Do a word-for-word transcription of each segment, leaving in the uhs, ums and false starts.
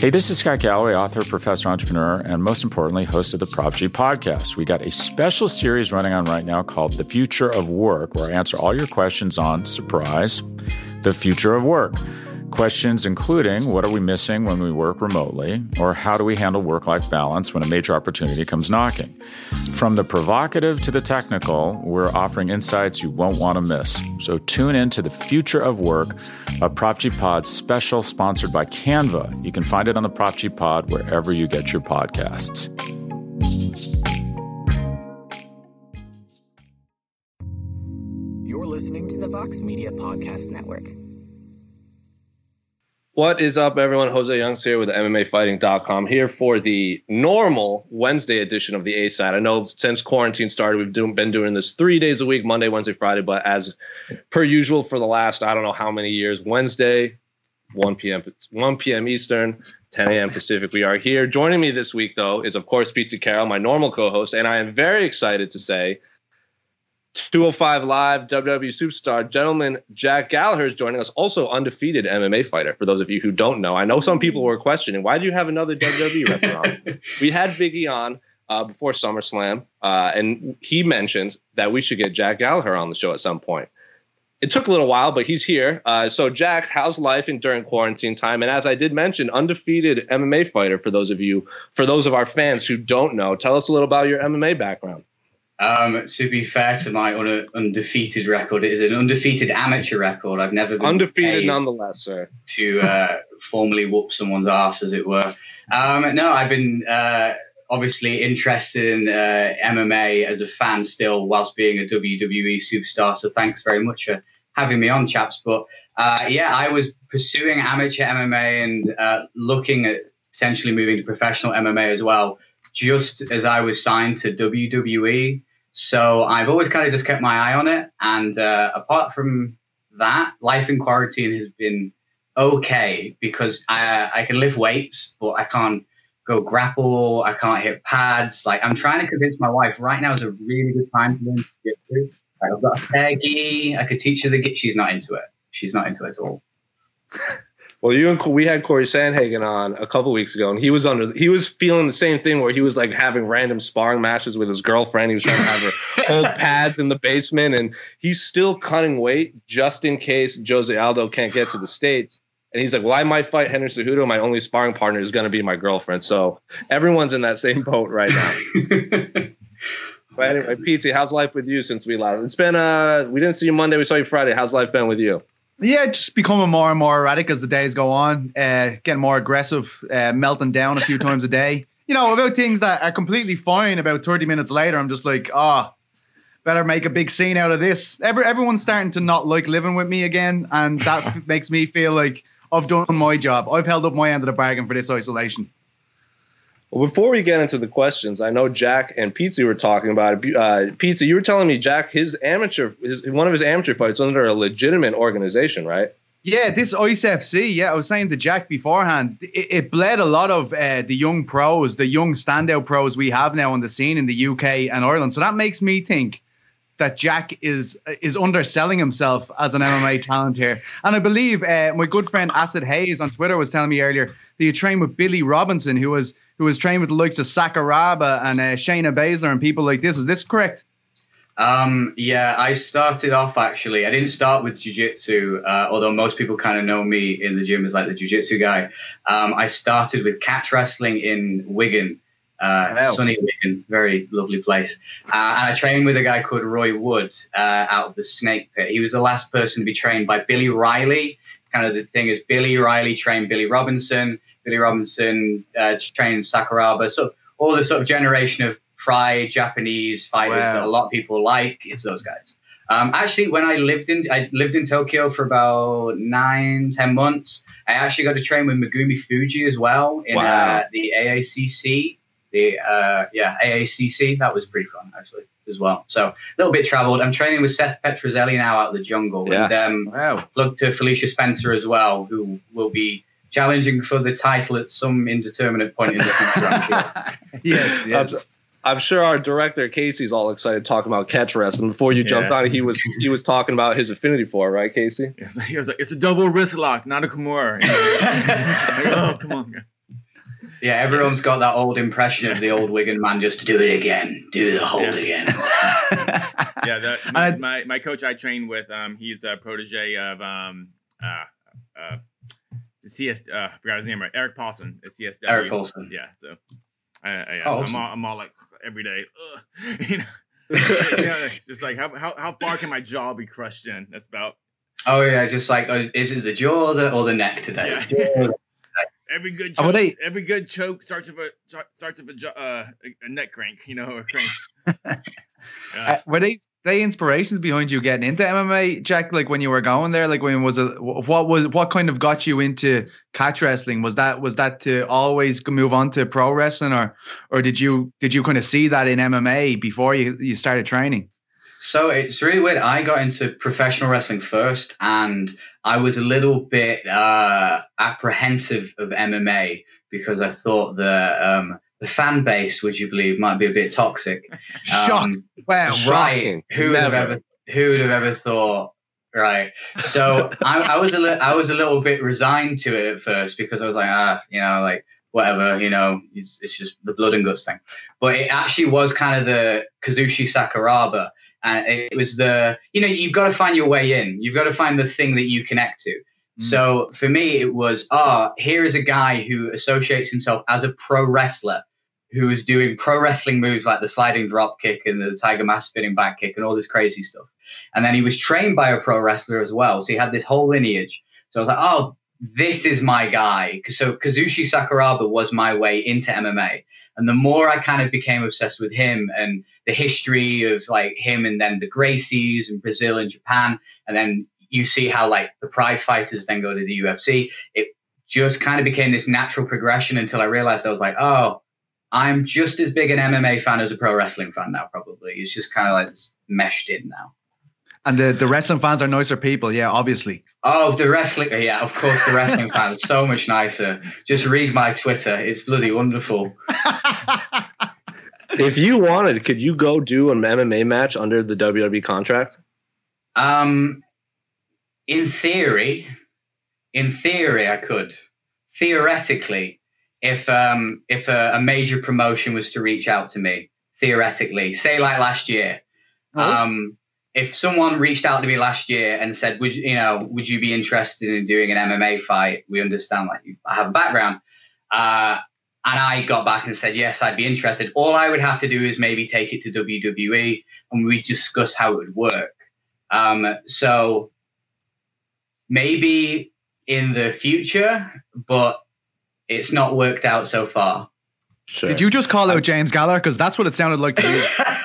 Hey, this is Scott Galloway, author, professor, entrepreneur, and most importantly, host of the Prop G podcast. We got a special series running on right now called The Future of Work, where I answer all your questions on, surprise, the future of work. Questions including, what are we missing when we work remotely? Or how do we handle work-life balance when a major opportunity comes knocking? From the provocative to the technical, we're offering insights you won't want to miss. So tune in to The Future of Work, a Prop G Pod special sponsored by Canva. You can find it on the Prop G Pod wherever you get your podcasts. You're listening to the Vox Media Podcast Network. What is up, everyone? Jose Youngs here with M M A Fighting dot com, here for the normal Wednesday edition of the A-Side. I know since quarantine started, we've do, been doing this three days a week, Monday, Wednesday, Friday, but as per usual for the last, I don't know how many years, Wednesday, one p.m. one p.m. Eastern, ten a.m. Pacific, we are here. Joining me this week, though, is, of course, Pizza Carroll, my normal co-host, and I am very excited to say two oh five Live W W E superstar, gentleman Jack Gallagher is joining us, also undefeated M M A fighter, for those of you who don't know. I know some people were questioning, why do you have another W W E wrestler on? We had Biggie on uh, before SummerSlam, uh, and he mentioned that we should get Jack Gallagher on the show at some point. It took a little while, but he's here. Uh, so, Jack, how's life in during quarantine time? And as I did mention, undefeated M M A fighter, for those of you, for those of our fans who don't know, tell us a little about your M M A background. Um, to be fair to my un- undefeated record, it is an undefeated amateur record. I've never been undefeated, nonetheless, sir. To uh, formally whoop someone's ass, as it were. Um, no, I've been uh, obviously interested in uh, M M A as a fan still, whilst being a W W E superstar. So thanks very much for having me on, chaps. But uh, yeah, I was pursuing amateur M M A and uh, looking at potentially moving to professional M M A as well, just as I was signed to W W E. So I've always kind of just kept my eye on it. And uh, apart from that, life in quarantine has been okay because I, I can lift weights, but I can't go grapple. I can't hit pads. Like, I'm trying to convince my wife right now is a really good time to learn jiu-jitsu. Like, I've got a fair gi. I could teach her the gi. She's not into it. She's not into it at all. Well, you and we had Corey Sandhagen on a couple weeks ago, and he was under he was feeling the same thing where he was like having random sparring matches with his girlfriend. He was trying to have her hold pads in the basement, and he's still cutting weight just in case Jose Aldo can't get to the States. And he's like, well, I might fight Henry Cejudo. My only sparring partner is going to be my girlfriend. So everyone's in that same boat right now. But anyway, Pizzi, how's life with you since we last? It's been uh, we didn't see you Monday. We saw you Friday. How's life been with you? Yeah, just becoming more and more erratic as the days go on, uh, getting more aggressive, uh, melting down a few times a day. You know, about things that are completely fine. About thirty minutes later, I'm just like, ah, oh, better make a big scene out of this. Every, everyone's starting to not like living with me again, and that makes me feel like I've done my job. I've held up my end of the bargain for this isolation. Well, before we get into the questions, I know Jack and Pizzi were talking about it. Uh, Pizzi, you were telling me, Jack, his amateur, his, one of his amateur fights under a legitimate organization, right? Yeah, this I C E F C. Yeah, I was saying to Jack beforehand, it, it bled a lot of uh, the young pros, the young standout pros we have now on the scene in the U K and Ireland. So that makes me think that Jack is is underselling himself as an M M A talent here. And I believe uh, my good friend Acid Hayes on Twitter was telling me earlier that you trained with Billy Robinson, who was who was trained with the likes of Sakuraba and uh, Shayna Baszler and people like this. Is this correct? Um, yeah, I started off actually. I didn't start with jiu-jitsu, uh, although most people kind of know me in the gym as like the jiu-jitsu guy. Um, I started with catch wrestling in Wigan. Uh, wow. Sunny Wigan, very lovely place. Uh, and I trained with a guy called Roy Wood uh, out of the Snake Pit. He was the last person to be trained by Billy Riley. Kind of the thing is Billy Riley trained Billy Robinson. Billy Robinson uh, trained Sakuraba. So all the sort of generation of Pride Japanese fighters wow. that a lot of people like, it's those guys. Um, actually, when I lived in I lived in Tokyo for about nine, ten months, I actually got to train with Megumi Fuji as well in wow. uh, the A A C C. The uh, yeah A A C C, that was pretty fun actually as well. So a little bit traveled. I'm training with Seth Petrozelli now out of the jungle, yeah. and um, wow. plug to Felicia Spencer as well, who will be challenging for the title at some indeterminate point in the future. I'm sure. yes, yes. I'm, I'm sure our director Casey's all excited talking about catch wrestling. Before you jumped yeah. on, he was he was talking about his affinity for it, right, Casey? Yes, he was like, it's a double wrist lock, not a Kimura. Like, oh, come on. Yeah, everyone's got that old impression of the old Wigan man, just do it again, do the hold yeah. again. yeah, the, my, my my coach I trained with, um, he's a protege of um, uh, uh, C S. Uh, I forgot his name right. Eric Paulson at C S W. Eric Paulson. Yeah, so I, I, oh, I'm, awesome. all, I'm all like every day, ugh, you know, you know, just like how, how how far can my jaw be crushed in? That's about. Oh yeah, just like oh, is it the jaw or the, or the neck today? Yeah. Every good choke, Oh, they, every good choke starts with a starts with a, uh, a neck crank, you know, or crank. uh, uh, were they they inspirations behind you getting into M M A, Jack? Like when you were going there, like when was it? What was what kind of got you into catch wrestling? Was that was that to always move on to pro wrestling, or or did you did you kind of see that in M M A before you you started training? So it's really weird. I got into professional wrestling first, and I was a little bit uh, apprehensive of M M A because I thought the um, the fan base, would you believe, might be a bit toxic. Shock! Um, Wow! Right? Who would have ever who would have ever thought? Right. So I, I was a li- I was a little bit resigned to it at first because I was like, ah, you know, like whatever, you know, it's it's just the blood and guts thing. But it actually was kind of the Kazushi Sakuraba. And it was the, you know, you've got to find your way in. You've got to find the thing that you connect to. Mm. So for me, it was, ah, oh, here is a guy who associates himself as a pro wrestler, who is doing pro wrestling moves like the sliding drop kick and the Tiger Mask spinning back kick and all this crazy stuff. And then he was trained by a pro wrestler as well. So he had this whole lineage. So I was like, oh, this is my guy. So Kazushi Sakuraba was my way into M M A. And the more I kind of became obsessed with him and the history of like him and then the Gracies in Brazil and Japan, and then you see how like the Pride fighters then go to the U F C, it just kind of became this natural progression until I realized I was like, oh, I'm just as big an M M A fan as a pro wrestling fan now, probably. It's just kind of like meshed in now. And the, the wrestling fans are nicer people, yeah, obviously. Oh, the wrestling, yeah, of course, the wrestling fans, so much nicer. Just read my Twitter. It's bloody wonderful. If you wanted, could you go do an M M A match under the W W E contract? Um, in theory, in theory, I could. Theoretically, if um if a, a major promotion was to reach out to me, theoretically, say like last year, oh. um. If someone reached out to me last year and said, "Would you know? Would you be interested in doing an M M A fight?" We understand, like you have a background, uh, and I got back and said, "Yes, I'd be interested." All I would have to do is maybe take it to W W E, and we discuss how it would work. Um, so maybe in the future, but it's not worked out so far. Sure. Did you just call out James Gallagher? Because that's what it sounded like to me.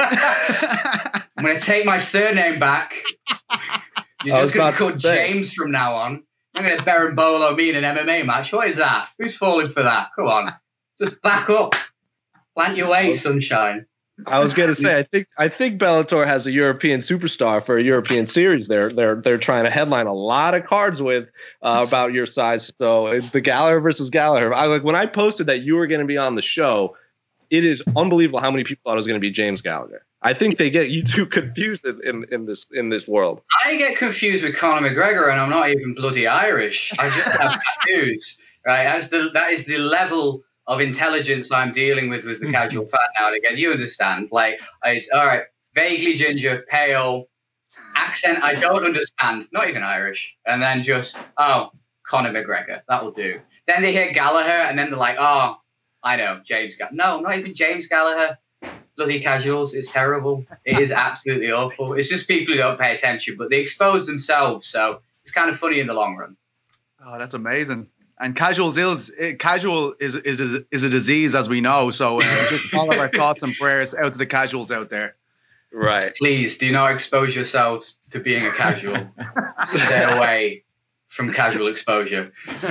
I'm going to take my surname back. You're just going to call James from now on. I'm going to Berimbolo me in an M M A match. What is that? Who's falling for that? Come on. Just back up. Plant your weight, sunshine. I was going to say, I think I think Bellator has a European superstar for a European series. They're they're they're trying to headline a lot of cards with uh, about your size. So it's the Gallagher versus Gallagher. I like when I posted that you were going to be on the show. It is unbelievable how many people thought it was going to be James Gallagher. I think they get you two confused in, in, in this in this world. I get confused with Conor McGregor, and I'm not even bloody Irish. I just have tattoos, right? That's the that is the level of intelligence I'm dealing with with the casual fan now and again. You understand? Like, it's all right, vaguely ginger, pale, accent I don't understand, not even Irish, and then just oh, Conor McGregor, that will do. Then they hear Gallagher, and then they're like, oh, I know James Gallagher. No, not even James Gallagher. Bloody casuals, it's terrible. It is absolutely awful. It's just people who don't pay attention, but they expose themselves, so it's kind of funny in the long run. Oh, that's amazing. And casuals is casual is is is a disease, as we know. So uh, just all of our thoughts and prayers out to the casuals out there. Right. Please do not expose yourselves to being a casual. Stay away from casual exposure.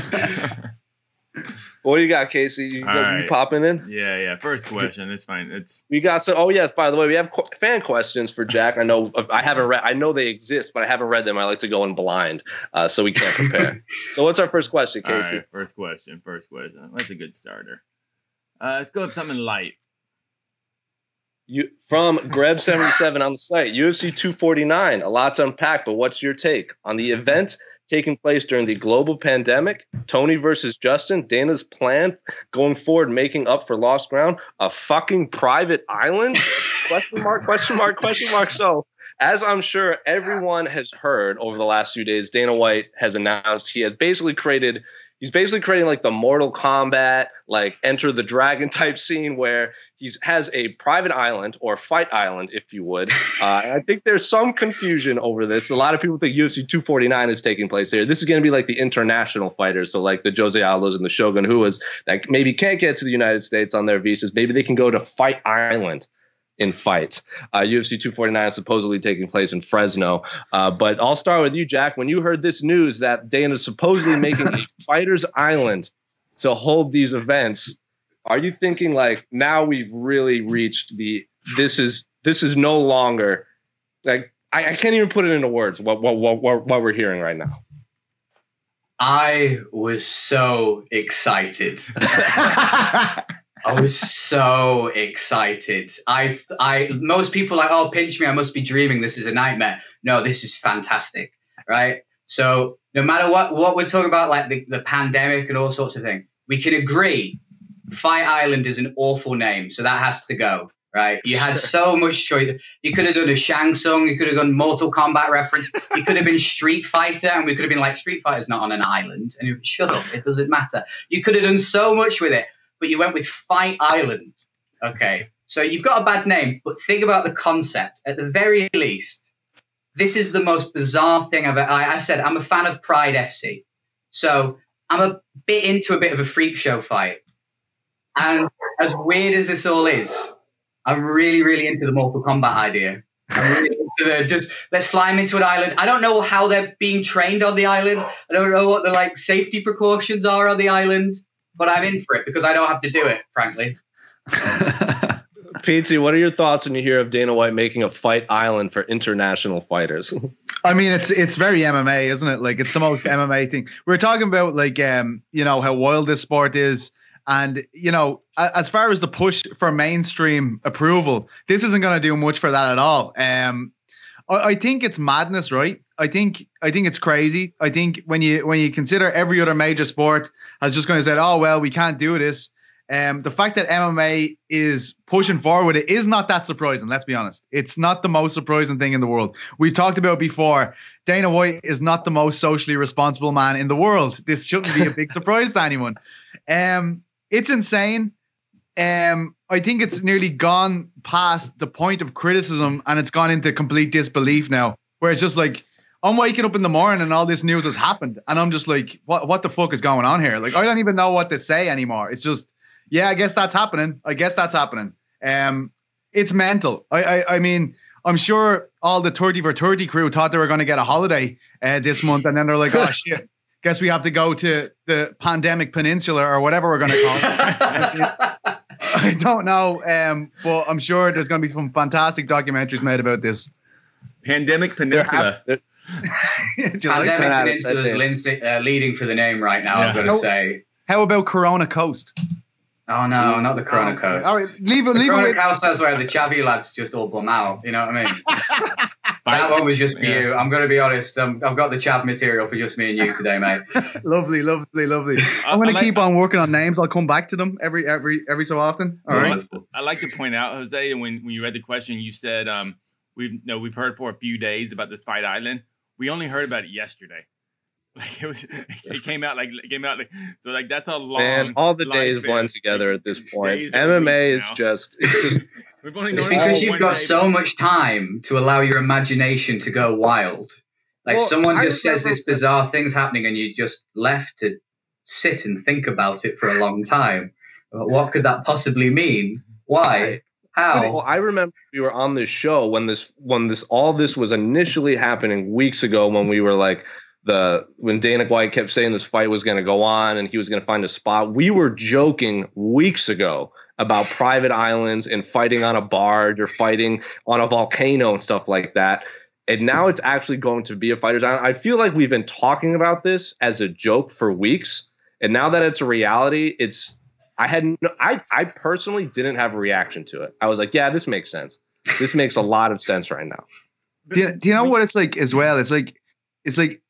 What do you got, Casey? You, right. you popping in? Yeah, yeah. First question. It's fine. It's we got so. Oh yes. By the way, we have qu- fan questions for Jack. I know I haven't read. I know they exist, but I haven't read them. I like to go in blind, uh, so we can't prepare. So what's our first question, Casey? All right, first question. First question. That's a good starter. Uh, let's go with something light. You from Greb seventy-seven on the site. U F C two forty-nine. A lot to unpack, but what's your take on the event taking place during the global pandemic. Tony versus Justin. Dana's plan going forward, making up for lost ground. A fucking private island? Question mark, question mark, question mark. So, as I'm sure everyone has heard over the last few days, Dana White has announced he has basically created, he's basically creating like the Mortal Kombat, like Enter the Dragon type scene where he has a private island or fight island, if you would. Uh, I think there's some confusion over this. A lot of people think U F C two forty-nine is taking place here. This is going to be like the international fighters. So like the Jose Aldos and the Shogun Ruas that maybe can't get to the United States on their visas. Maybe they can go to Fight Island in fights. Uh, U F C two forty-nine is supposedly taking place in Fresno. Uh, but I'll start with you, Jack. When you heard this news that Dana's supposedly making a fighters island to hold these events, are you thinking like now we've really reached the this is this is no longer like I, I can't even put it into words what what what what we're hearing right now? I was so excited. I was so excited. I, I, most people are like, oh, pinch me. I must be dreaming. This is a nightmare. No, this is fantastic, right? So no matter what, what we're talking about, like the, the pandemic and all sorts of things, we can agree Fight Island is an awful name. So that has to go, right? You had so much choice. You could have done a Shang Tsung. You could have done Mortal Kombat reference. You could have been Street Fighter. And we could have been like, Street Fighter's not on an island. And you shut up. It doesn't matter. You could have done so much with it. But you went with Fight Island. Okay, so you've got a bad name, but think about the concept. At the very least, this is the most bizarre thing I've ever. I, I said I'm a fan of Pride F C, so I'm a bit into a bit of a freak show fight. And as weird as this all is, I'm really, really into the Mortal Kombat idea. I'm really into the just let's fly them into an island. I don't know how they're being trained on the island. I don't know what the like safety precautions are on the island. But I'm in for it because I don't have to do it, frankly. Pete, what are your thoughts when you hear of Dana White making a fight island for international fighters? I mean, it's it's very M M A, isn't it? Like, it's the most M M A thing. We were talking about, like, um, you know, how wild this sport is. And, you know, as far as the push for mainstream approval, this isn't going to do much for that at all. Um, I, I think it's madness, right? I think I think it's crazy. I think when you when you consider every other major sport has just going to say, oh, well, we can't do this. Um, the fact that M M A is pushing forward it is not that surprising. Let's be honest. It's not the most surprising thing in the world. We've talked about before. Dana White is not the most socially responsible man in the world. This shouldn't be a big surprise to anyone. Um, it's insane. Um, I think it's nearly gone past the point of criticism and it's gone into complete disbelief now, where it's just like, I'm waking up in the morning and all this news has happened. And I'm just like, what what the fuck is going on here? Like, I don't even know what to say anymore. It's just, yeah, I guess that's happening. I guess that's happening. Um, it's mental. I, I I mean, I'm sure all the thirty for thirty crew thought they were going to get a holiday uh, this month. And then they're like, oh, shit, guess we have to go to the Pandemic Peninsula or whatever we're going to call it. I don't know. Um, but I'm sure there's going to be some fantastic documentaries made about this. Pandemic Peninsula. Pandemic Peninsula is uh, leading for the name right now, yeah. I'm going to say. How about Corona Coast? Oh, no, not the Corona oh, Coast. All right, leave it. The leave Corona it. Coast is where the Chavi lads just all bum out. You know what I mean? That one was just for yeah. you. I'm going to be honest. Um, I've got the Chav material for just me and you today, mate. Lovely, lovely, lovely. I'm going to like, keep on working on names. I'll come back to them every every every so often. All right. I like to point out, Jose, when when you read the question, you said um we've you know, we've heard for a few days about this Fight Island. We only heard about it yesterday. Like it was, it came out like it came out like so. Like that's a long. Man, all the days blend together at this point. M M A is just, it's just. We've only it's because you've got so day. much time to allow your imagination to go wild. Like well, someone just says this bizarre thing's happening, and you just left to sit and think about it for a long time. What could that possibly mean? Why? How? Well, I remember we were on this show when this when this all this was initially happening weeks ago when we were like. The when Dana White kept saying this fight was going to go on and he was going to find a spot, we were joking weeks ago about private islands and fighting on a barge or fighting on a volcano and stuff like that. And now it's actually going to be a fighter's island. I feel like we've been talking about this as a joke for weeks, and now that it's a reality, it's I had no, I I personally didn't have a reaction to it. I was like, yeah, this makes sense. This makes a lot of sense right now. Do you, do you know what it's like as well? It's like it's like.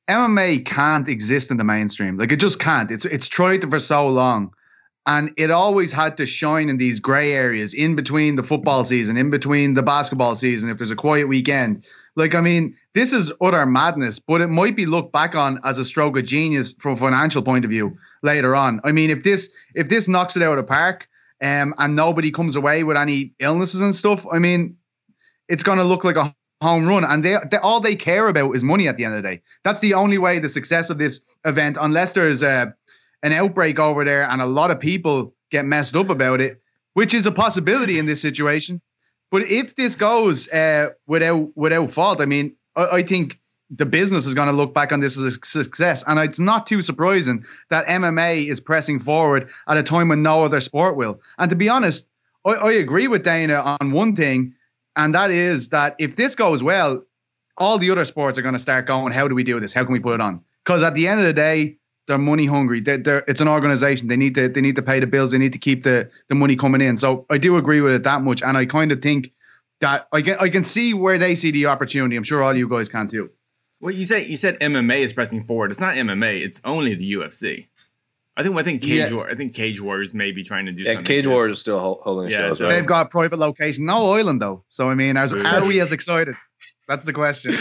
M M A can't exist in the mainstream. Like, it just can't. It's it's tried to for so long. And it always had to shine in these gray areas in between the football season, in between the basketball season, if there's a quiet weekend. Like, I mean, this is utter madness, but it might be looked back on as a stroke of genius from a financial point of view later on. I mean, if this if this knocks it out of the park um, and nobody comes away with any illnesses and stuff, I mean, it's going to look like a home run. And they, they all they care about is money at the end of the day. That's the only way the success of this event, unless there's a, an outbreak over there and a lot of people get messed up about it, which is a possibility in this situation. But if this goes uh, without without fault, I mean, I, I think the business is going to look back on this as a success. And it's not too surprising that M M A is pressing forward at a time when no other sport will. And to be honest, I, I agree with Dana on one thing, and that is that if this goes well, all the other sports are going to start going, how do we do this? How can we put it on? Because at the end of the day, they're money hungry. They're, they're, it's an organization. They need to they need to pay the bills. They need to keep the, the money coming in. So I do agree with it that much. And I kind of think that I can, I can see where they see the opportunity. I'm sure all you guys can too. Well, you say you said M M A is pressing forward. It's not M M A. It's only the U F C. I think I think Cage Yeah. War, I think Cage Warriors may be trying to do Yeah, something. Cage too. Warriors is still hol- holding Yeah, shows. so- Right? They've got a private location. No island though. So I mean, are, are we as excited? That's the question.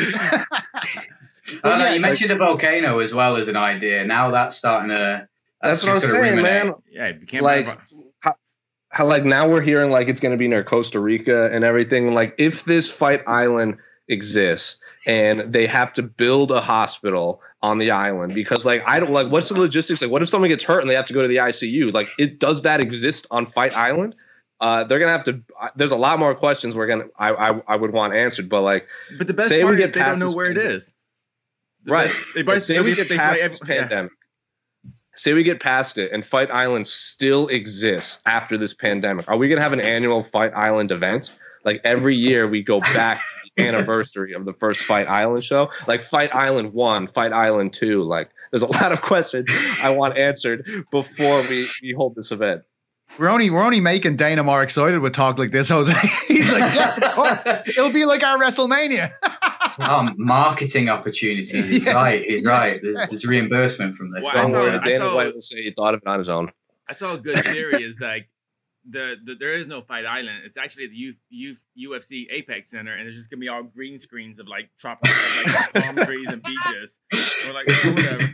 Oh, no, yeah, you mentioned a volcano as well as an idea. Now that's starting to. That's what I'm just gonna saying, ruminate. man. Yeah, you can't Like, buy- how, how like now we're hearing like it's going to be near Costa Rica and everything. Like, if this Fight Island exists and they have to build a hospital on the island, because like I don't like what's the logistics, like what if someone gets hurt and they have to go to the I C U? Like, it does that exist on Fight Island? Uh, they're gonna have to. Uh, there's a lot more questions we're gonna I I, I would want answered, but like But the best say we part get is they don't past know this where it pandemic. is. The right. best- They But both say so we they- get they past fly this every- yeah. pandemic. Say we get past it and Fight Island still exists after this pandemic. Are we going to have an annual Fight Island event? Like every year we go back to the anniversary of the first Fight Island show? Like Fight Island one, Fight Island two. Like there's a lot of questions I want answered before we, we hold this event. We're only we're only making Dana more excited with talk like this, Jose. He's like, yes, of course. It'll be like our WrestleMania. Um, marketing opportunities. He's Yes. right. He's right. There's, there's reimbursement from this. Well, Don't I saw- worry, I Dana saw- White will say he thought of it on his own. I saw a good theory is like the, the there is no Fight Island. It's actually the U, U, U F C Apex Center, and it's just gonna be all green screens of like tropical like palm trees and beaches. We're like, oh, whatever.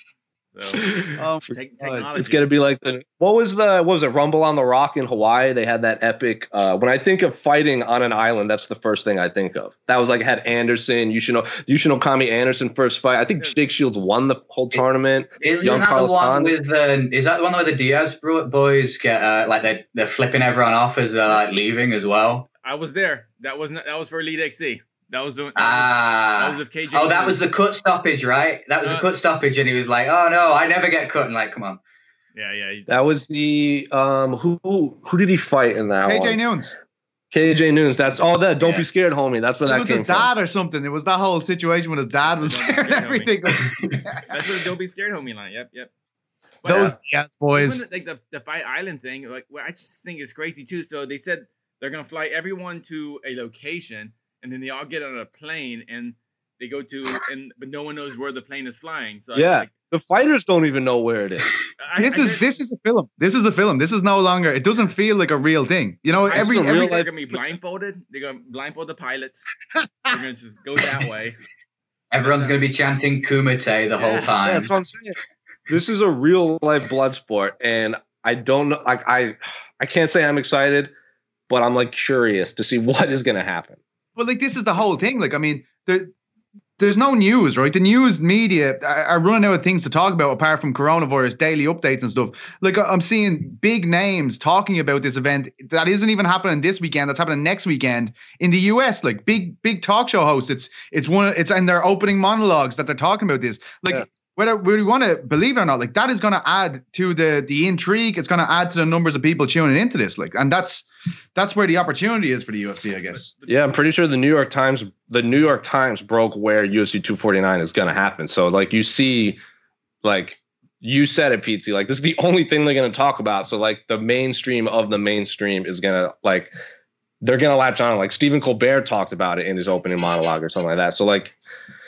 So Oh, take, God. technology. It's gonna be like the what was the what was it Rumble on the Rock in Hawaii? They had that epic. Uh, when I think of fighting on an island, that's the first thing I think of. That was like had Anderson, Yushino, Yushino Kami Anderson first fight. I think Jake Shields won the whole tournament. Isn't Young that Carlos the one Condit. with uh, is that the one where the Diaz bro- boys get uh, like they're, they're flipping everyone off as they're like leaving as well? I was there. That wasn't that was for Elite X C. That was doing. That Ah, was, that was of K J. oh, that was the cut stoppage, right? That was Uh, the cut stoppage, and he was like, "Oh no, I never get cut." And like, come on, yeah, yeah. That was the um who who did he fight in that K J one? Nunes. K J Nunes. That's all that. Don't Yeah. be scared, homie. That's where It that was came his from. dad or something. It was that whole situation when his dad was Don't be there and scared, everything. That's what the Don't Be Scared homie line. Yep, yep. But, Those uh, yes, boys. even, like the the Fight Island thing, like well, I just think it's crazy too. So they said they're gonna fly everyone to a location, and then they all get on a plane and they go to, and but no one knows where the plane is flying. So Yeah. like, The fighters don't even know where it is. I, This I is heard- this is a film. This is a film. This is no longer. It doesn't feel like a real thing. You know, I every just a real every they're life- gonna be blindfolded. They're gonna blindfold the pilots. They're gonna just go that way. everyone's gonna be chanting Kumite the whole Yeah. time. That's what I'm saying. This is a real life blood sport, and I don't know. Like I, I can't say I'm excited, but I'm like curious to see what is going to happen. Well, like this is the whole thing. Like, I mean, there, there's no news, right? The news media are, are running out of things to talk about apart from coronavirus, daily updates and stuff. Like, I'm seeing big names talking about this event that isn't even happening this weekend. That's happening next weekend in the U S. Like, big, big talk show hosts. It's it's one. It's in their opening monologues that they're talking about this. Like. Yeah. Whether we want to believe it or not, like that is going to add to the the intrigue. It's going to add to the numbers of people tuning into this. Like, and that's that's where the opportunity is for the U F C, I guess. Yeah, I'm pretty sure the New York Times, the New York Times broke where U F C two forty-nine is going to happen. So like you see, like you said it, Pete. Like this is the only thing they're going to talk about. So like the mainstream of the mainstream is going to like they're going to latch on. Like Stephen Colbert talked about it in his opening monologue or something like that. So like.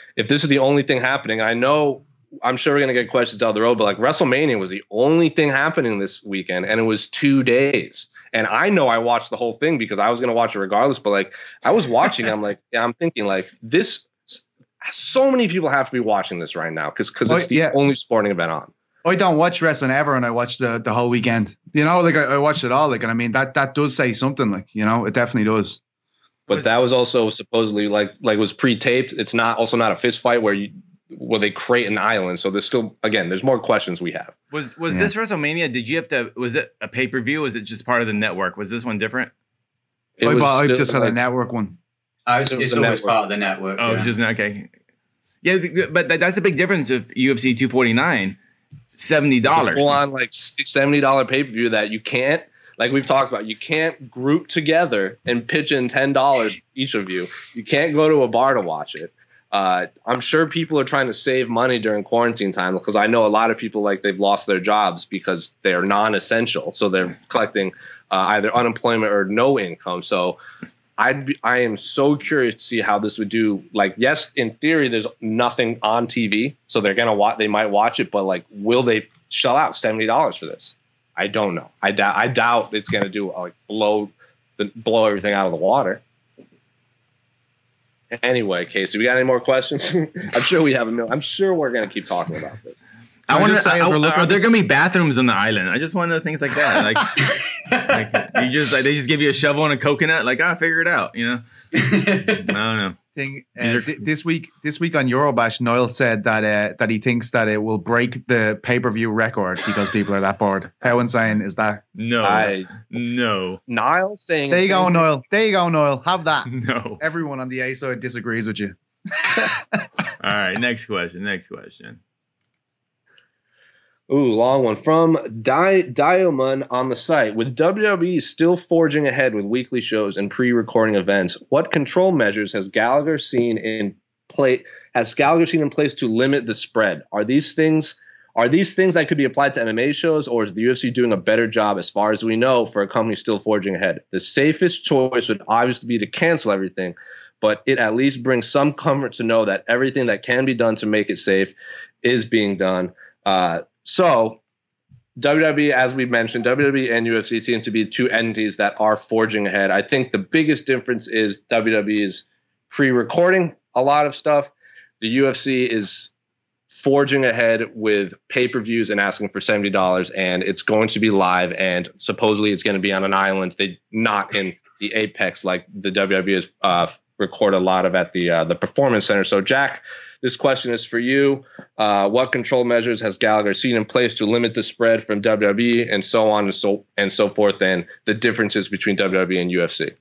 if this is the only thing happening, I know I'm sure we're gonna get questions down the road, but like WrestleMania was the only thing happening this weekend, and it was two days. And I know I watched the whole thing because I was gonna watch it regardless. But like I was watching, I'm like, yeah, I'm thinking like this. So many people have to be watching this right now because because it's oh, the yeah. only sporting event on. I don't watch wrestling ever, and I watched the, the whole weekend. You know, like I, I watched it all. Like, and I mean that that does say something. Like, you know, it definitely does. But that was also supposedly like like was pre-taped. It's not also not a fist fight where you where they create an island. So there's still again there's more questions we have. Was was Yeah. this WrestleMania? Did you have to? Was it a pay per view? Was it just part of the network? Was this one different? It I, was bought, I still, just had like, a network one. Uh, it's It was it's the always network. part of the network. Oh, yeah. it's just okay. Yeah, th- but that, that's a big difference of U F C two forty-nine, seventy dollars. full on like seventy dollar pay per view that you can't like we've talked about. You can't group together and pitch in ten dollars each of you. You can't go to a bar to watch it. Uh, I'm sure people are trying to save money during quarantine time because I know a lot of people like they've lost their jobs because they're non-essential, so they're collecting uh, either unemployment or no income. So I'd be, I am so curious to see how this would do. Like, yes, in theory, there's nothing on T V, so they're gonna watch. They might watch it, but like, will they shell out seventy dollars for this? I don't know. I doubt. I doubt it's gonna do like blow the blow everything out of the water. Anyway, Casey, we got any more questions? I'm sure we have a million. I'm sure we're gonna keep talking about this. I I'm wonder, just saying, I- we're I- looking are at there this- going to be bathrooms on the island? I just want to know things like that. Like, like you just like they just give you a shovel and a coconut. Like, ah, figure it out. You know? I don't know. Thing uh, These are- th- this week, this week on Eurobash, Niall said that uh, that he thinks that it will break the pay per view record because people are that bored. How insane is that? No, I no, Niall saying There you go, Niall. There you go, Niall. Have that. no. Everyone on the A side disagrees with you. All right, next question. Next question. Ooh, long one from Di- Diamond on the site. With W W E still forging ahead with weekly shows and pre-recording events, what control measures has Gallagher seen in play? Has Gallagher seen in place to limit the spread? Are these things are these things that could be applied to M M A shows, or is the U F C doing a better job, as far as we know, for a company still forging ahead? The safest choice would obviously be to cancel everything, but it at least brings some comfort to know that everything that can be done to make it safe is being done. Uh, So, W W E, as we mentioned, W W E and U F C seem to be two entities that are forging ahead. I think the biggest difference is W W E is pre-recording a lot of stuff. The U F C is forging ahead with pay-per-views and asking for seventy dollars, and it's going to be live, and supposedly it's going to be on an island, they not in the Apex like the W W E has uh, record a lot of at the uh, the Performance Center. So, Jack, this question is for you. Uh, what control measures has Gallagher seen in place to limit the spread from W W E and so on and so and so forth, and the differences between W W E and U F C?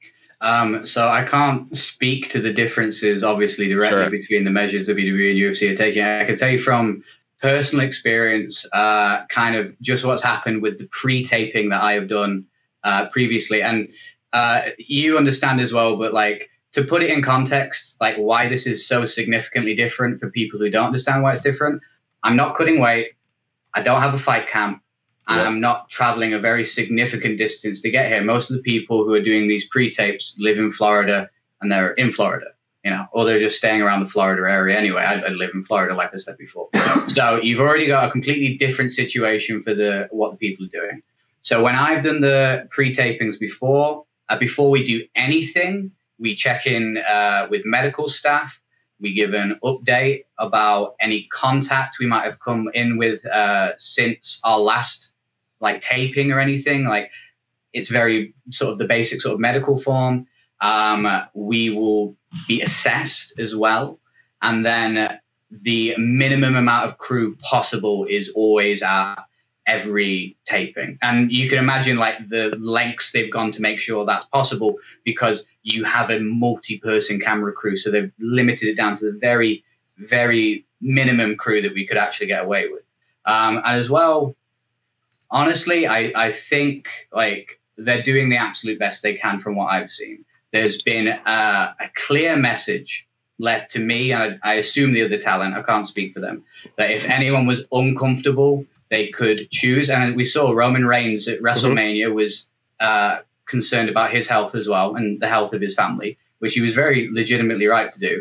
Um, so I can't speak to the differences, obviously, directly Sure. between the measures W W E and U F C are taking. I can tell you from personal experience, uh, kind of just what's happened with the pre-taping that I have done uh, previously. And uh, you understand as well, but like to put it in context, like why this is so significantly different for people who don't understand why it's different. I'm not cutting weight. I don't have a fight camp. And Yeah. I'm not traveling a very significant distance to get here. Most of the people who are doing these pre-tapes live in Florida, and they're in Florida, you know, or they're just staying around the Florida area anyway. I, I live in Florida, like I said before. So you've already got a completely different situation for the what the people are doing. So when I've done the pre-tapings before, uh, before we do anything, we check in uh, with medical staff. We give an update about any contact we might have come in with uh, since our last like taping or anything. Like it's very sort of the basic sort of medical form. Um, we will be assessed as well. And then the minimum amount of crew possible is always at every taping. And you can imagine like the lengths they've gone to make sure that's possible, because you have a multi-person camera crew. So they've limited it down to the very, very minimum crew that we could actually get away with. Um, and as well, honestly, I, I think like they're doing the absolute best they can from what I've seen. There's been a, a clear message led to me, and I, I assume the other talent, I can't speak for them, that if anyone was uncomfortable, they could choose. And we saw Roman Reigns at WrestleMania mm-hmm. was uh, concerned about his health as well and the health of his family, which he was very legitimately right to do.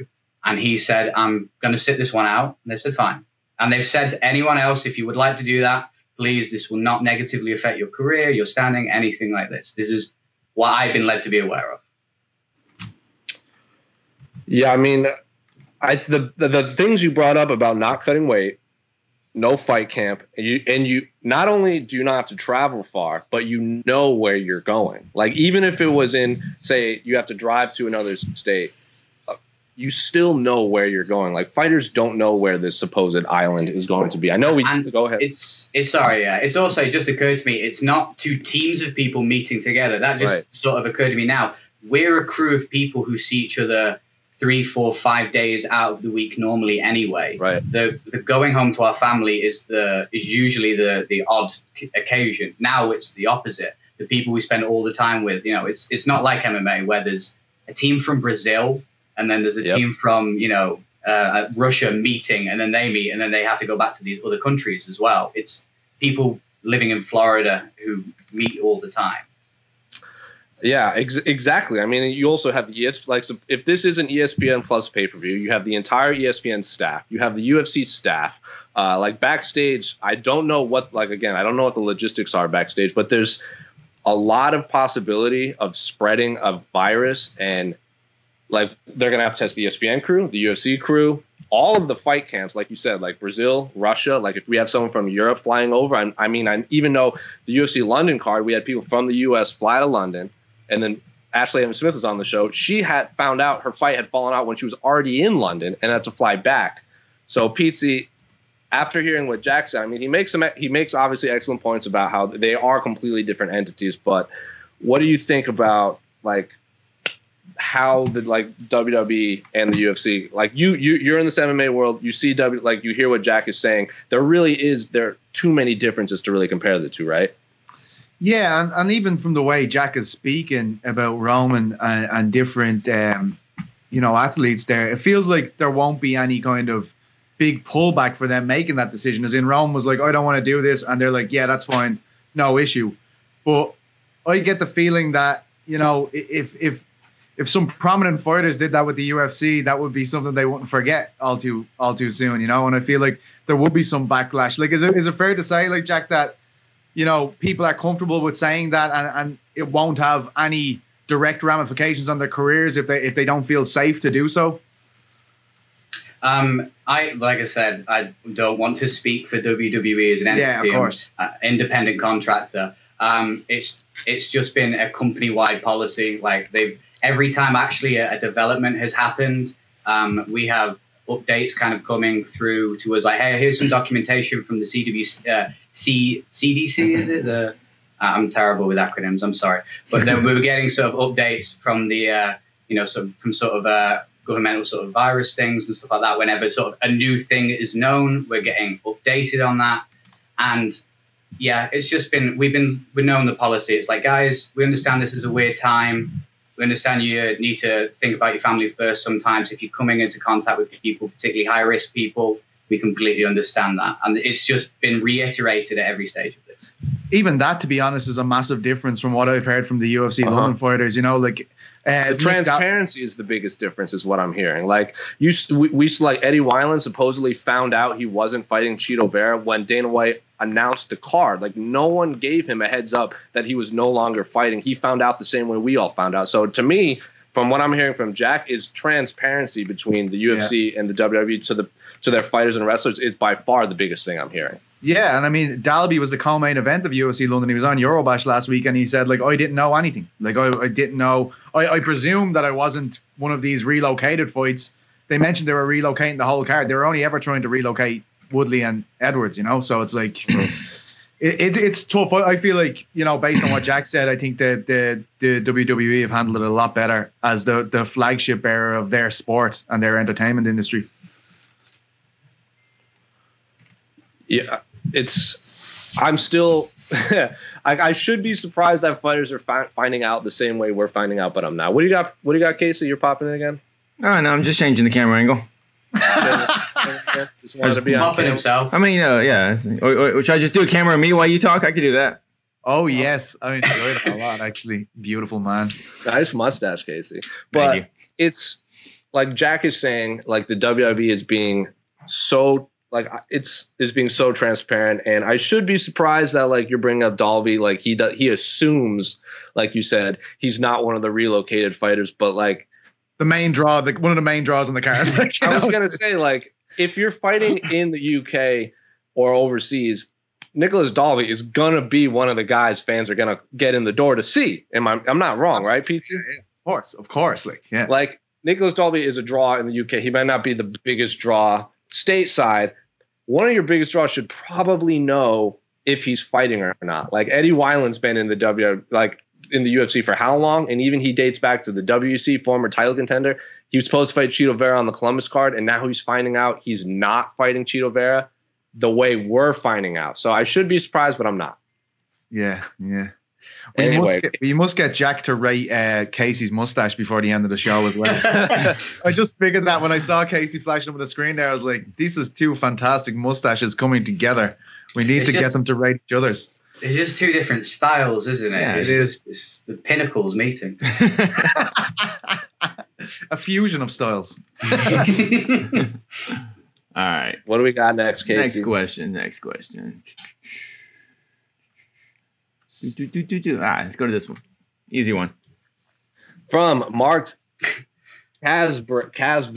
And he said, I'm going to sit this one out. And they said, fine. And they've said to anyone else, if you would like to do that, please, this will not negatively affect your career, your standing, anything like this. This is what I've been led to be aware of. Yeah, I mean, I the, the the things you brought up about not cutting weight, no fight camp, and you and you not only do you not have to travel far, but you know where you're going. Like even if it was in, say, you have to drive to another state, uh, you still know where you're going. Like fighters don't know where this supposed island is going to be. I know we and go ahead. It's it's sorry, yeah. It's also it just occurred to me. It's not two teams of people meeting together. That just Right. sort of occurred to me now. We're a crew of people who see each other three, four, five days out of the week normally anyway. Right. The the going home to our family is the is usually the the odd occasion. Now it's the opposite. The people we spend all the time with, you know, it's it's not like M M A where there's a team from Brazil and then there's a Yep. team from, you know, uh, Russia meeting and then they meet and then they have to go back to these other countries as well. It's people living in Florida who meet all the time. Yeah, ex- exactly. I mean, you also have the E S P N, like so if this is an E S P N Plus pay-per-view, you have the entire E S P N staff, you have the U F C staff. Uh, like backstage, I don't know what, like again, I don't know what the logistics are backstage, but there's a lot of possibility of spreading of virus, and like they're gonna have to test the E S P N crew, the U F C crew, all of the fight camps, like you said, like Brazil, Russia. Like if we have someone from Europe flying over, I, I mean, I, even though the U F C London card, we had people from the U S fly to London. And then Ashley Evans Smith was on the show. She had found out her fight had fallen out when she was already in London and had to fly back. So Pete, after hearing what Jack said, I mean, he makes some, he makes obviously excellent points about how they are completely different entities. But what do you think about like how the like W W E and the U F C, like you you you're in this M M A world, you see W, like you hear what Jack is saying. There really is there are too many differences to really compare the two, right? Yeah, and, and even from the way Jack is speaking about Roman and, and different, um, you know, athletes there, it feels like there won't be any kind of big pullback for them making that decision. As in, Roman was like, I don't want to do this, and they're like, yeah, that's fine, no issue. But I get the feeling that, you know, if if if some prominent fighters did that with the U F C, that would be something they wouldn't forget all too all too soon, you know. And I feel like there would be some backlash. Like, is it is it fair to say, like Jack, that you know, people are comfortable with saying that and, and it won't have any direct ramifications on their careers if they if they don't feel safe to do so? Um, I like I said, I don't want to speak for W W E as an entity. Yeah, of course. I'm an independent contractor. Um, it's it's just been a company-wide policy. Like they've every time actually a, a development has happened, um, we have updates kind of coming through to us like, hey, here's some documentation from the C W uh, C, C D C, is it? The uh, I'm terrible with acronyms, I'm sorry. But then we were getting sort of updates from the, uh, you know, so from sort of uh, governmental sort of virus things and stuff like that. Whenever sort of a new thing is known, we're getting updated on that. And yeah, it's just been, we've been, we've known the policy. It's like, guys, we understand this is a weird time. We understand you need to think about your family first sometimes. If you're coming into contact with people, particularly high-risk people, we completely understand that. And it's just been reiterated at every stage of this. Even that, to be honest, is a massive difference from what I've heard from the U F C Uh-huh. London fighters. You know, like uh, The transparency is the biggest difference, is what I'm hearing. Like you, we, we like Eddie Wineland supposedly found out he wasn't fighting Chito Vera when Dana White announced the card. Like no one gave him a heads up that he was no longer fighting. He found out the same way we all found out. So to me, from what I'm hearing from Jack, is transparency between the U F C yeah. and the W W E to the to their fighters and wrestlers is by far the biggest thing I'm hearing. Yeah, and I mean, Dalby was the co-main event of U F C London. He was on Eurobash last week, and he said, like, I didn't know anything. Like, I, I didn't know. I, I presume that I wasn't one of these relocated fights. They mentioned they were relocating the whole card. They were only ever trying to relocate Woodley and Edwards, you know? So it's like, it, it, it's tough. I, I feel like, you know, based on what Jack said, I think that the, the W W E have handled it a lot better as the, the flagship bearer of their sport and their entertainment industry. Yeah, it's. I'm still. I, I should be surprised that fighters are fi- finding out the same way we're finding out, but I'm not. What do you got? What do you got, Casey? You're popping in again? Oh no, I'm just changing the camera angle. Just wanted to be on Popping camera. himself. I mean, uh, yeah. Or, or, should I just do a camera of me while you talk? I could do that. Oh yes, I enjoyed it a lot. Actually, beautiful man. Nice mustache, Casey. But Thank you. it's like Jack is saying, like the W W E is being so like it's is being so transparent, and I should be surprised that like you're bringing up Dalby. Like he does, he assumes, like you said, he's not one of the relocated fighters, but like the main draw, the, one of the main draws on the card. Like, I was know? gonna say, like if you're fighting in the U K or overseas, Nicholas Dalby is gonna be one of the guys fans are gonna get in the door to see. Am I? I'm not wrong, right, Pete? Yeah, yeah, of course, of course. Like, yeah, like Nicholas Dalby is a draw in the U K. He might not be the biggest draw stateside. One of your biggest draws should probably know if he's fighting or not. Like Eddie Wineland's been in the W, like in the U F C for how long? And even he dates back to the W C, former title contender. He was supposed to fight Chito Vera on the Columbus card, and now he's finding out he's not fighting Chito Vera the way we're finding out. So I should be surprised, but I'm not. Yeah, yeah. We, anyway. must get, we must get Jack to rate uh, Casey's mustache before the end of the show as well. I just figured that when I saw Casey flashing up on the screen there, I was like, this is two fantastic mustaches coming together. We need it's to just, get them to rate each other's. It's just two different styles, isn't it? Yeah, it's it just, is. It's the pinnacles meeting. A fusion of styles. All right. What do we got next, Casey? Next question. Next question. Do, do, do, do, do. All right, let's go to this one. Easy one. From Mark Kasbrak.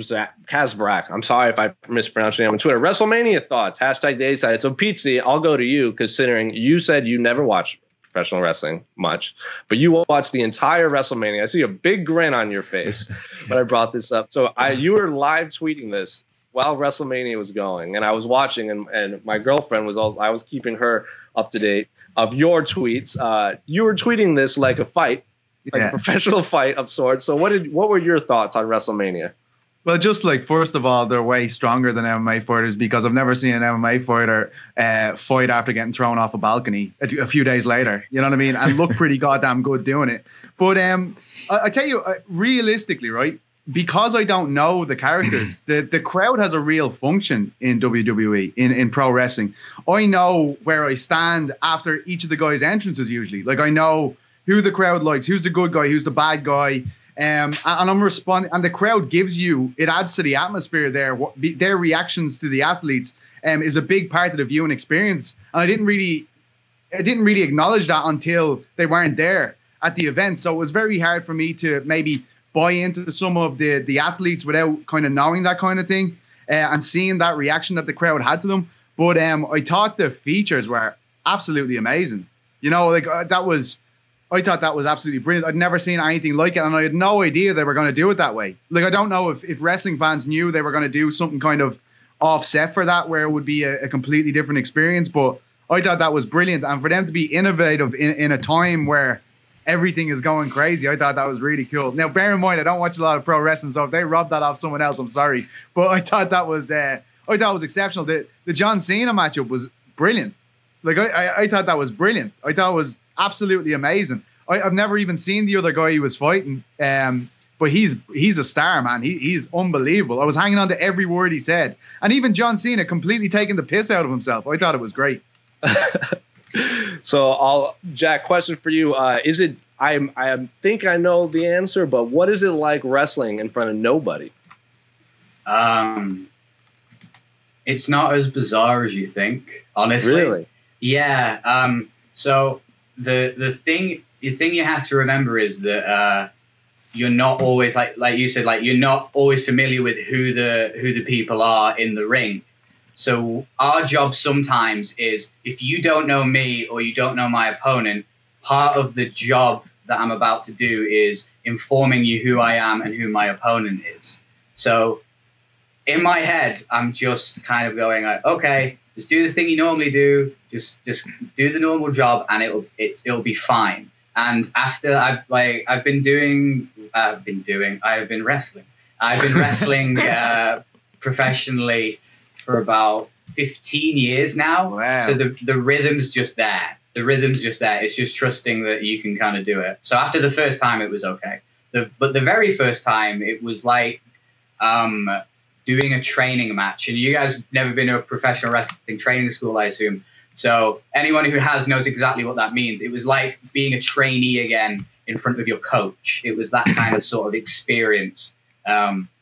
Kasbrak. I'm sorry if I mispronounced your name on Twitter. WrestleMania thoughts. Hashtag the A-side. So, Pete, I'll go to you, considering you said you never watch professional wrestling much, but you watched the entire WrestleMania. I see a big grin on your face when I brought this up. So, I you were live tweeting this while WrestleMania was going, and I was watching, and, and my girlfriend was also, I was keeping her up to date of your tweets. Uh, you were tweeting this like a fight, like yeah. a professional fight of sorts. So what did what were your thoughts on WrestleMania? Well, just like, first of all, they're way stronger than M M A fighters, because I've never seen an M M A fighter uh, fight after getting thrown off a balcony a, a few days later. You know what I mean? And look pretty goddamn good doing it. But um, I, I tell you, uh, realistically, right, because I don't know the characters, the, the crowd has a real function in W W E, in, in pro wrestling. I know where I stand after each of the guys' entrances usually. Like, I know who the crowd likes, who's the good guy, who's the bad guy. Um, and I'm responding, and the crowd gives you, it adds to the atmosphere there. What, be, their reactions to the athletes um, is a big part of the viewing experience. And I didn't really, I didn't really acknowledge that until they weren't there at the event. So it was very hard for me to maybe buy into some of the the athletes without kind of knowing that kind of thing uh, and seeing that reaction that the crowd had to them. But um, I thought the features were absolutely amazing. You know, like uh, that was, I thought that was absolutely brilliant. I'd never seen anything like it, and I had no idea they were going to do it that way. Like, I don't know if, if wrestling fans knew they were going to do something kind of offset for that, where it would be a, a completely different experience. But I thought that was brilliant, and for them to be innovative in, in a time where everything is going crazy, I thought that was really cool. Now, bear in mind, I don't watch a lot of pro wrestling, so if they robbed that off someone else, I'm sorry. But I thought that was, uh, I thought it was exceptional. The the John Cena matchup was brilliant. Like, I, I, I thought that was brilliant. I thought it was absolutely amazing. I, I've never even seen the other guy he was fighting, um, but he's he's a star, man. He he's unbelievable. I was hanging on to every word he said, and even John Cena completely taking the piss out of himself. I thought it was great. So, I'll, Jack, question for you. Uh, is it, I I think I know the answer, but what is it like wrestling in front of nobody? Um, it's not as bizarre as you think, honestly. Really? Yeah. Um, so the the thing the thing you have to remember is that uh, you're not always, like like you said, like you're not always familiar with who the who the people are in the ring. So our job sometimes is, if you don't know me or you don't know my opponent, part of the job that I'm about to do is informing you who I am and who my opponent is. So in my head, I'm just kind of going like, okay, just do the thing you normally do, just just do the normal job, and it'll it, it'll be fine. And after I've like I've been doing I've been doing I've been wrestling I've been wrestling uh, professionally for about fifteen years now. Wow. So the the rhythm's just there. The rhythm's just there. It's just trusting that you can kind of do it. So after the first time, it was okay. The, but the very first time, it was like um, doing a training match. And you guys have never been to a professional wrestling training school, I assume. So anyone who has knows exactly what that means. It was like being a trainee again in front of your coach. It was that kind of sort of experience. Um,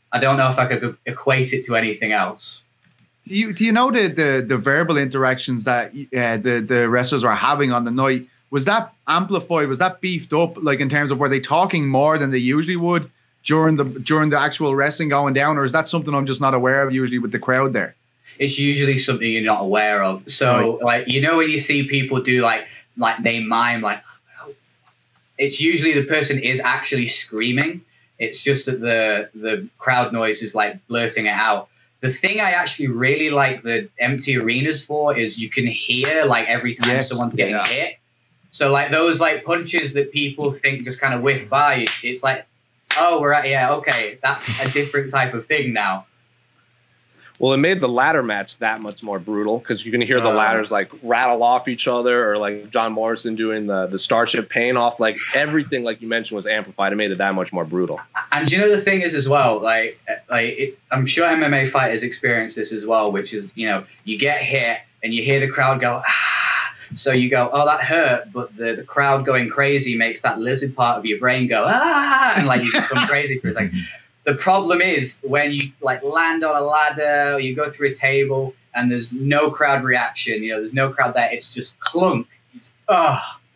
I don't know if I could equate it to anything else. Do you do you know the the, the verbal interactions that uh, the the wrestlers were having on the night? Was that amplified? Was that beefed up? Like in terms of were they talking more than they usually would during the during the actual wrestling going down, or is that something I'm just not aware of usually with the crowd there? It's usually something you're not aware of. So right. like you know when you see people do like like they mime like, it's usually the person is actually screaming. It's just that the the crowd noise is like blurting it out. The thing I actually really like the empty arenas for is you can hear like every time yes, someone's getting yeah. hit. So like those like punches that people think just kind of whiff by, it's like, oh, we're at, yeah, okay, that's a different type of thing now. Well, it made the ladder match that much more brutal because you can hear the uh, ladders like rattle off each other, or like John Morrison doing the the Starship Pain off. Like everything, like you mentioned, was amplified. It made it that much more brutal. And you know the thing is as well, like like it, I'm sure M M A fighters experience this as well, which is you know you get hit and you hear the crowd go ah, so you go oh that hurt, but the the crowd going crazy makes that lizard part of your brain go ah, and like you become crazy for a second. The problem is when you like land on a ladder or you go through a table and there's no crowd reaction, you know, there's no crowd there. It's just clunk. It's, oh,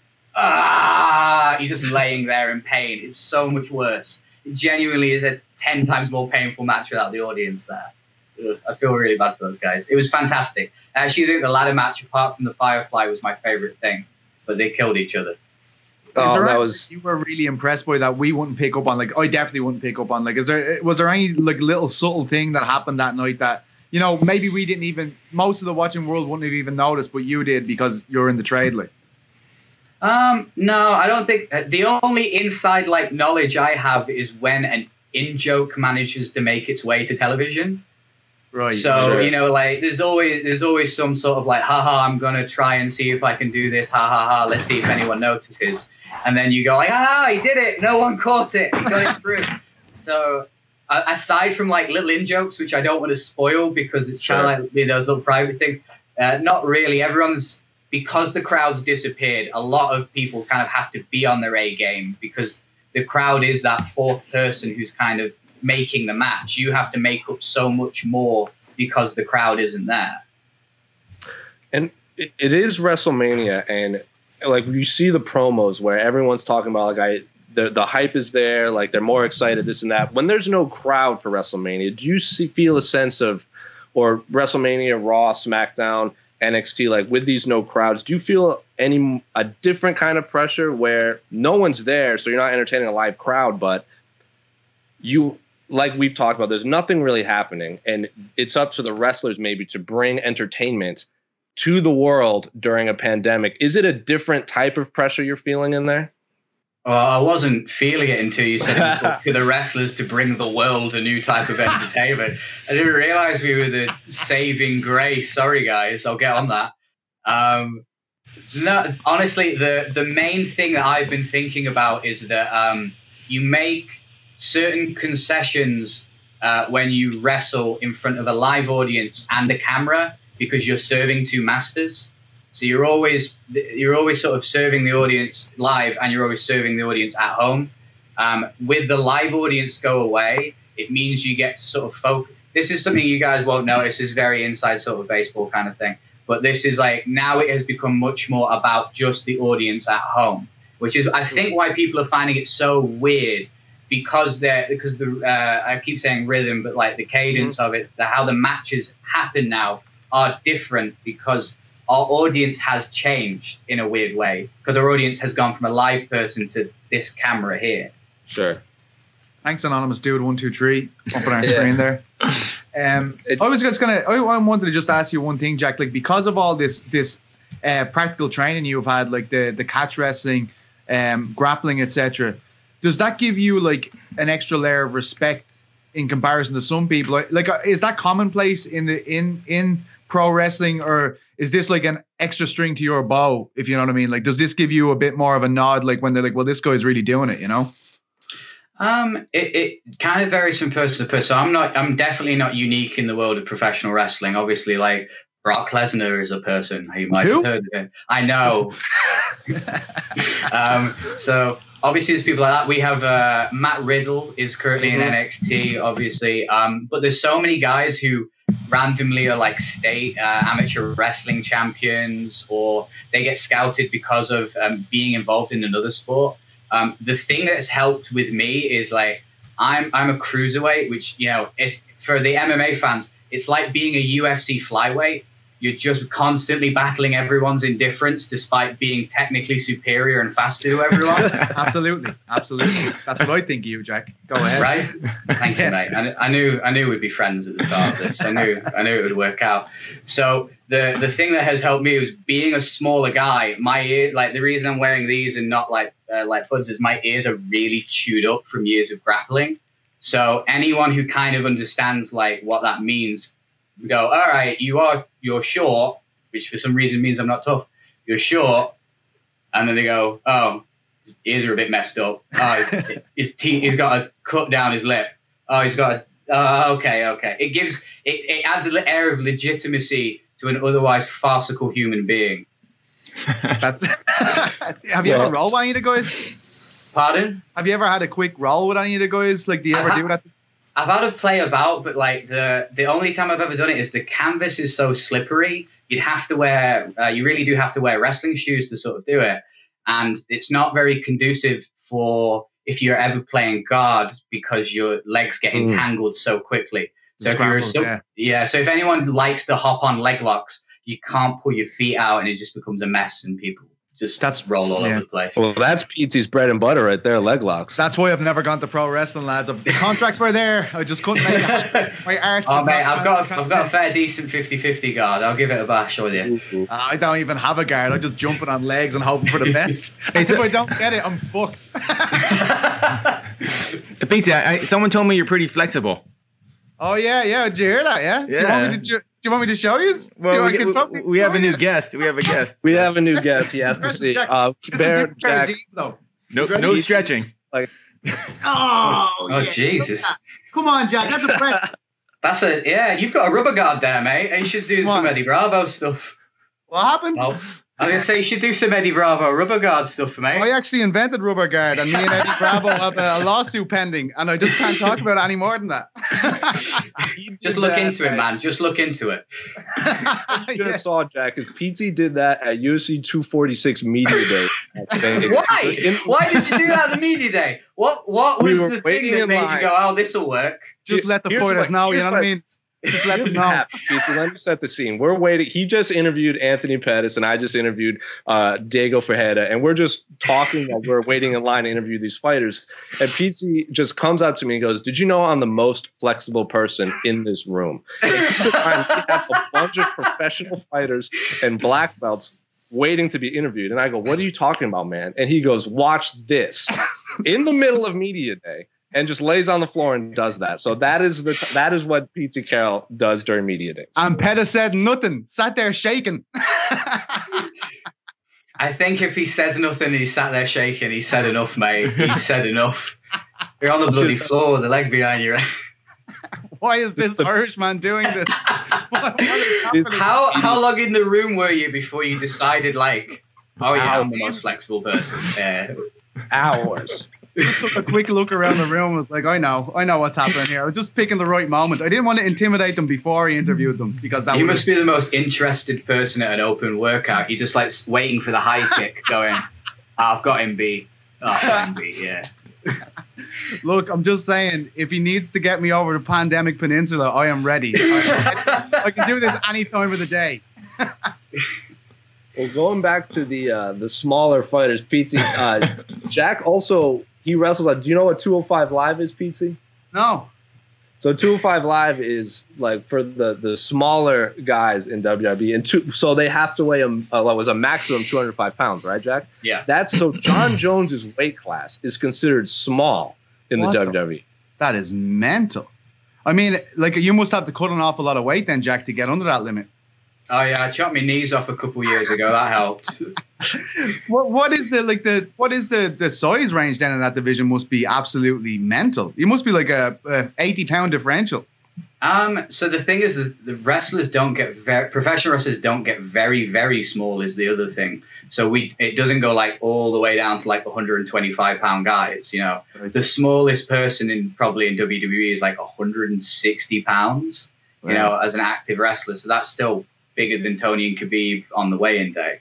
ah, you're just laying there in pain. It's so much worse. It genuinely is a ten times more painful match without the audience there. Ugh, I feel really bad for those guys. It was fantastic. I actually think the ladder match, apart from the Firefly, was my favorite thing, but they killed each other. Oh, is there that was you were really impressed by that we wouldn't pick up on? Like, I definitely wouldn't pick up on. Like, is there was there any like little subtle thing that happened that night that you know maybe we didn't even most of the watching world wouldn't have even noticed, but you did because you're in the trade, like? Um, no, I don't think the only inside like knowledge I have is when an in joke manages to make its way to television. Right. So sure. you know, like there's always there's always some sort of like, haha, I'm gonna try and see if I can do this. Ha ha ha. Let's see if anyone notices. And then you go like, ah, he did it. No one caught it. He got it through. So uh, aside from like little in jokes, which I don't want to spoil because it's sure. kind of like you know, those little private things. Uh, not really. Everyone's because the crowd's disappeared. A lot of people kind of have to be on their A game because the crowd is that fourth person who's kind of making the match. You have to make up so much more because the crowd isn't there. And it, it is WrestleMania, and like you see the promos where everyone's talking about like I the the hype is there, like they're more excited, this and that. When there's no crowd for WrestleMania, do you see feel a sense of or WrestleMania, Raw, SmackDown, N X T, like with these no crowds, do you feel any a different kind of pressure where no one's there, so you're not entertaining a live crowd, but you like we've talked about, there's nothing really happening, and it's up to the wrestlers maybe to bring entertainment to the world during a pandemic. Is it a different type of pressure you're feeling in there? Well, I wasn't feeling it until you said it was to the wrestlers to bring the world a new type of entertainment. I didn't realize we were the saving grace. Sorry, guys. I'll get on that. Um, no, honestly, the, the main thing that I've been thinking about is that um, you make certain concessions uh, when you wrestle in front of a live audience and a camera, because you're serving two masters. So you're always you're always sort of serving the audience live, and you're always serving the audience at home. Um, with the live audience go away, it means you get to sort of focus. This is something you guys won't notice. This is very inside sort of baseball kind of thing. But this is like now it has become much more about just the audience at home, which is I think why people are finding it so weird, because they're because the uh, I keep saying rhythm, but like the cadence mm-hmm. of it, the, how the matches happen now are different because our audience has changed in a weird way, because our audience has gone from a live person to this camera here. Sure. Thanks, Anonymous Dude one two three up on our yeah. screen there. Um, it, I was just gonna. I, I wanted to just ask you one thing, Jack. Like because of all this this uh, practical training you've had, like the the catch wrestling, um, grappling, et cetera. Does that give you like an extra layer of respect in comparison to some people? Like, like is that commonplace in the in in pro wrestling, or is this like an extra string to your bow, if you know what I mean? Like, does this give you a bit more of a nod, like when they're like, well, this guy's really doing it, you know? Um, it, it kind of varies from person to person. I'm not, I'm definitely not unique in the world of professional wrestling. Obviously, like Brock Lesnar is a person. You might Who? have heard of him. I know. um, so obviously there's people like that. We have uh, Matt Riddle is currently mm-hmm. in N X T, obviously. Um, but there's so many guys who randomly are like state uh, amateur wrestling champions, or they get scouted because of um, being involved in another sport. Um, the thing that's helped with me is like I'm I'm a cruiserweight, which, you know, it's, for the M M A fans, it's like being a U F C flyweight. You're just constantly battling everyone's indifference despite being technically superior and faster to everyone. Absolutely. Absolutely. That's what I think of you, Jack. Go ahead. Right? Thank you, Yes. mate. I, I knew I knew we'd be friends at the start of this. I knew I knew it would work out. So the the thing that has helped me is being a smaller guy. My ear, like the reason I'm wearing these and not like uh, like buds is my ears are really chewed up from years of grappling. So anyone who kind of understands like what that means, we go, all right, you are, you're short, which for some reason means I'm not tough. You're short. And then they go, oh, his ears are a bit messed up. Oh, his, his teeth, he's got a cut down his lip. Oh, he's got a, oh, okay, okay. It gives, it, it adds an air of legitimacy to an otherwise farcical human being. That's, have you Yeah. ever rolled with any of the guys? Pardon? Have you ever had a quick roll with any of the guys? Like, do you ever I ha- do that? I've had a play about, but like the the only time I've ever done it is the canvas is so slippery. You'd have to wear, uh, you really do have to wear wrestling shoes to sort of do it, and it's not very conducive for if you're ever playing guard because your legs get Mm. entangled so quickly. So if you're Scrambles, so, yeah. yeah, so if anyone likes to hop on leg locks, you can't pull your feet out, and it just becomes a mess, and people just That's- roll all yeah. over the place. Well, that's P T's bread and butter right there, leg locks. That's why I've never gone to pro wrestling, lads. The contracts were there. I just couldn't make it. My arts. Oh have mate, not I've got gone I've got a fair decent fifty-fifty guard. I'll give it a bash with you. Uh, I don't even have a guard. I'm just jumping on legs and hoping for the best. Hey, so- if I don't get it, I'm fucked. Pizza, I, someone told me you're pretty flexible. Oh yeah, yeah. Did you hear that? Yeah. Do you want me to, do you want me to show you? Do Well, you we, I can we- probably we have show a new you? guest. We have a guest. We have a new guest. He has to Where's see. Jack? Uh, This is a Bear, different pair of Jack, jeans, though. No, Ready? no stretching. Oh, Oh, yeah. Jesus. Look at that. Come on, Jack. That's a friend. That's a yeah. You've got a rubber guard there, mate. You should do Come some on. Eddie Bravo stuff. What happened? Oh, I was gonna say you should do some Eddie Bravo rubber guard stuff, mate. I actually invented rubber guard, and me and Eddie Bravo have a, a lawsuit pending, and I just can't talk about it any more than that. Just look into it, man. Just look into it. you Yeah. just saw Jack. If P T did that at U F C two forty-six Media Day. I think. Why? Why did you do that at the media day? What What We was were the thing waiting that in made line. you go, "Oh, this will work"? Just let the Here's fighters what- know, you here's know what I what- mean? Just let them Here's know. what happened, P T. Let me set the scene. We're waiting. He just interviewed Anthony Pettis, and I just interviewed uh, Diego Ferreira, and we're just talking while we're waiting in line to interview these fighters. And P T just comes up to me and goes, "Did you know I'm the most flexible person in this room?" And keep in mind, we have a bunch of professional fighters and black belts waiting to be interviewed. And I go, "What are you talking about, man?" And he goes, "Watch this." In the middle of media day. And just lays on the floor and does that. So that is the t- that is what P T Carroll does during media days. And Pettis said nothing, sat there shaking. I think if he says nothing and he sat there shaking, he said enough, mate. He said enough. You're on the bloody floor with the leg behind you. Why is this Irishman doing this? What- what is happening? How how long in the room were you before you decided, like, oh yeah, I'm the most flexible person? Yeah. Hours. Just took a quick look around the room. Was like, I know, I know what's happening here. I was just picking the right moment. I didn't want to intimidate them before I interviewed them because that You would must be the most interested person at an open workout. You're just like waiting for the high kick, going, oh, "I've got him beat. Oh, I've got him beat." Yeah. look. I'm just saying, if he needs to get me over the pandemic peninsula, I am ready. I, am ready. I can do this any time of the day. Well, going back to the uh, the smaller fighters, P T, uh, Jack also he wrestles. Like, do you know what two oh five Live is, P T? No, So two oh five Live is like for the, the smaller guys in W W E, and two, so they have to weigh a, uh, what was a maximum two hundred five pounds, right, Jack? Yeah. That's so John Jones's weight class is considered small in the What the- W W E. that is mental. I mean, like you must have to cut an awful lot of weight then, Jack, to get under that limit. Oh yeah, I chopped my knees off a couple years ago. That helped. What what is the like the what is the the size range then in that division? Must be absolutely mental. You must be like a, a eighty pound differential. Um, so the thing is that the wrestlers don't get very, professional wrestlers don't get very, very small is the other thing. So we, it doesn't go like all the way down to like one hundred twenty-five pound guys, you know, the smallest person in probably in W W E is like one hundred sixty pounds, you right. know, as an active wrestler. So that's still bigger than Tony and Khabib on the weigh-in day.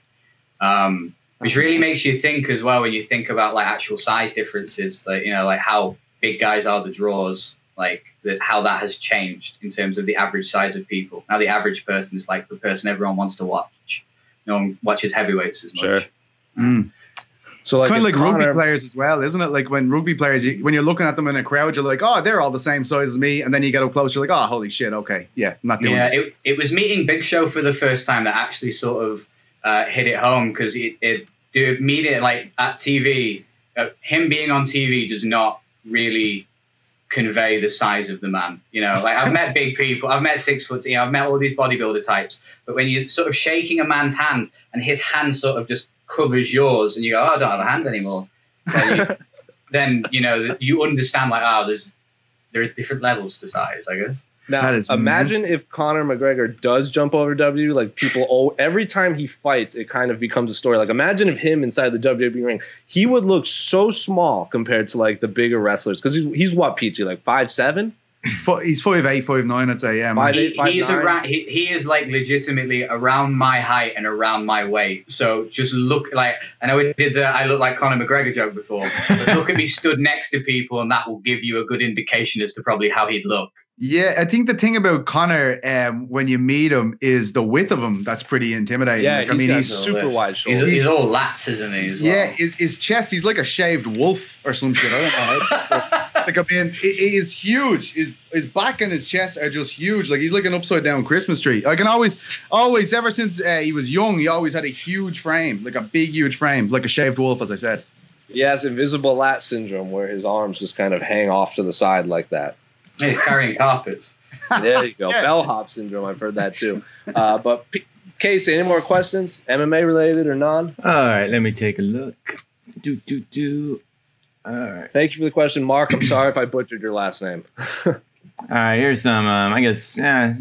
Um, which really makes you think as well when you think about like actual size differences, like, you know, like how big guys are the draws, like that, how that has changed in terms of the average size of people. Now the average person is like the person everyone wants to watch. No one watches heavyweights as much. Sure. Mm. So it's like kind of like Conor, rugby players as well, isn't it? Like when rugby players, you, when you're looking at them in a crowd, you're like, oh, they're all the same size as me. And then you get up close, you're like, oh, holy shit, okay. Yeah, I'm not doing yeah, this. It, it was meeting Big Show for the first time that actually sort of uh, hit it home because it, it, it meeting like at T V, uh, him being on T V does not really convey the size of the man. You know, like I've met big people, I've met six foot, you know, I've met all these bodybuilder types, but when you're sort of shaking a man's hand and his hand sort of just covers yours and you go, oh, I don't have a hand anymore. So you, then, you know, you understand like, oh, there's, there's different levels to size, I guess. Now, imagine mental. if Conor McGregor does jump over W W E, like people, oh, every time he fights, it kind of becomes a story. Like imagine if him inside the W W E ring, he would look so small compared to like the bigger wrestlers. Because he's, he's what, P G, like five seven? He's five eight, five nine, I'd say, yeah. Five, eight, five, he's nine. Around, he, he is like legitimately around my height and around my weight. So just look like, I know we did the I look like Conor McGregor joke before, but look at me stood next to people and that will give you a good indication as to probably how he'd look. Yeah, I think the thing about Conor, um, when you meet him, is the width of him. That's pretty intimidating. Yeah, like, I mean, he's super wide shoulders. He's, he's all lats, isn't he? As well? Yeah, his, his chest, he's like a shaved wolf or some shit. I don't know. like, I mean, it, it is huge. His his back and his chest are just huge. Like he's like an upside down Christmas tree. I can always, always, ever since uh, he was young, he always had a huge frame, like a big, huge frame, like a shaved wolf, as I said. He has invisible lat syndrome, where his arms just kind of hang off to the side like that. He's carrying carpets. There you go. Yeah. Bellhop syndrome. I've heard that too. Uh, but P- Casey, any more questions? M M A related or non? All right, let me take a look. Do do do. All right. Thank you for the question, Mark. I'm sorry if I butchered your last name. All right, here's some. Um, I guess uh,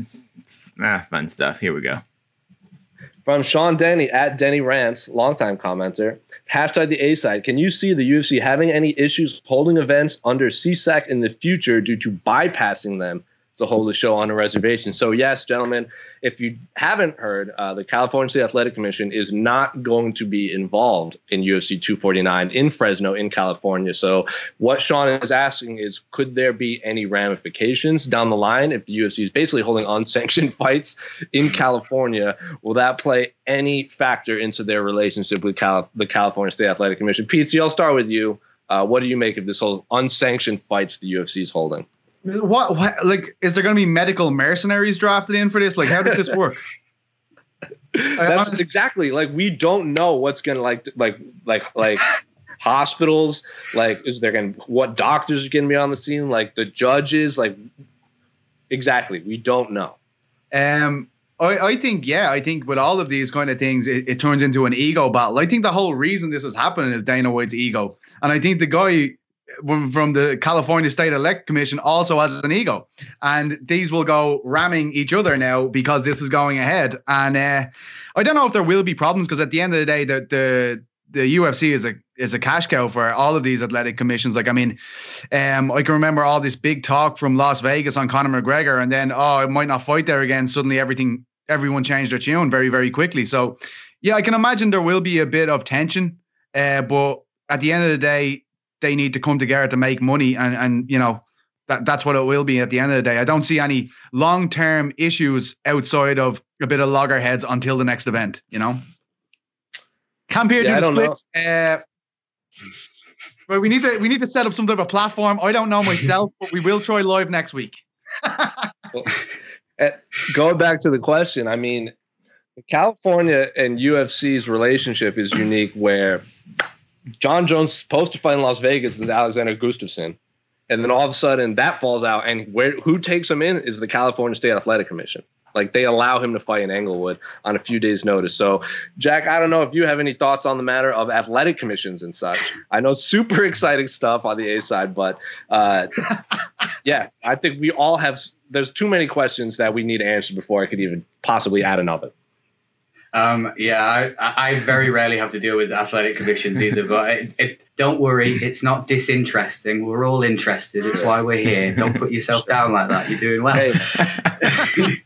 ah, fun stuff. Here we go. From Sean Denny at Denny Rants, longtime commenter. Hashtag the A side. Can you see the U F C having any issues holding events under C S A C in the future due to bypassing them to hold the show on a reservation? So yes, gentlemen, if you haven't heard, uh, the California State Athletic Commission is not going to be involved in U F C two forty-nine in Fresno, in California. So what Sean is asking is, could there be any ramifications down the line if the U F C is basically holding unsanctioned fights in California? Will that play any factor into their relationship with Cal- the California State Athletic Commission? Pete, I'll start with you. Uh, what do you make of this whole unsanctioned fights the U F C is holding? What, what like is there going to be medical mercenaries drafted in for this? Like, how did this work? That's honestly, exactly like we don't know what's going to like like like like hospitals, like is there going to what doctors are going to be on the scene, like the judges, like exactly we don't know. Um, I I think yeah, I think with all of these kind of things, it, it turns into an ego battle. I think the whole reason this is happening is Dana White's ego, and I think the guy from the California State Elect Commission also has an ego, and these will go ramming each other now because this is going ahead. And uh, I don't know if there will be problems because at the end of the day, the the the U F C is a is a cash cow for all of these athletic commissions. Like, I mean, um, I can remember all this big talk from Las Vegas on Conor McGregor, and then oh, I might not fight there again. Suddenly, everything everyone changed their tune very very quickly. So, yeah, I can imagine there will be a bit of tension, uh, but at the end of the day, they need to come together to make money, and and you know that that's what it will be at the end of the day. I don't see any long-term issues outside of a bit of loggerheads until the next event, you know. Compared yeah, to the splits, uh, but we need to we need to set up some type of platform. I don't know myself, but we will try live next week. Well, uh, going back to the question, I mean, California and U F C's relationship is unique where John Jones is supposed to fight in Las Vegas with Alexander Gustafsson, and then all of a sudden that falls out, and where who takes him in is the California State Athletic Commission. Like, they allow him to fight in Englewood on a few days' notice. So, Jack, I don't know if you have any thoughts on the matter of athletic commissions and such. I know super exciting stuff on the A side, but uh, yeah, I think we all have. There's too many questions that we need to answer before I could even possibly add another. Um, yeah, I, I very rarely have to deal with athletic commissions either, but it, it, don't worry, it's not disinteresting. We're all interested. It's why we're here. Don't put yourself down like that. You're doing well. Hey.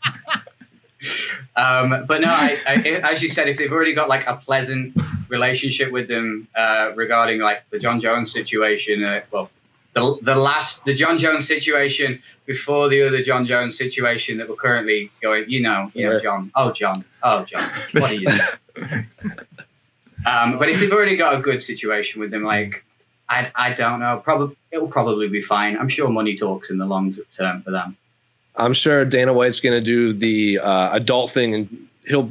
um, but no, I, I, as you said, if they've already got like a pleasant relationship with them uh, regarding like the John Jones situation, uh, well, the the last the John Jones situation before the other John Jones situation that we're currently going, you know, you know, John, oh John, oh John, what are you doing? um, but if they've already got a good situation with them, like I I don't know, probably it'll probably be fine. I'm sure money talks in the long term for them. I'm sure Dana White's going to do the uh, adult thing, and he'll.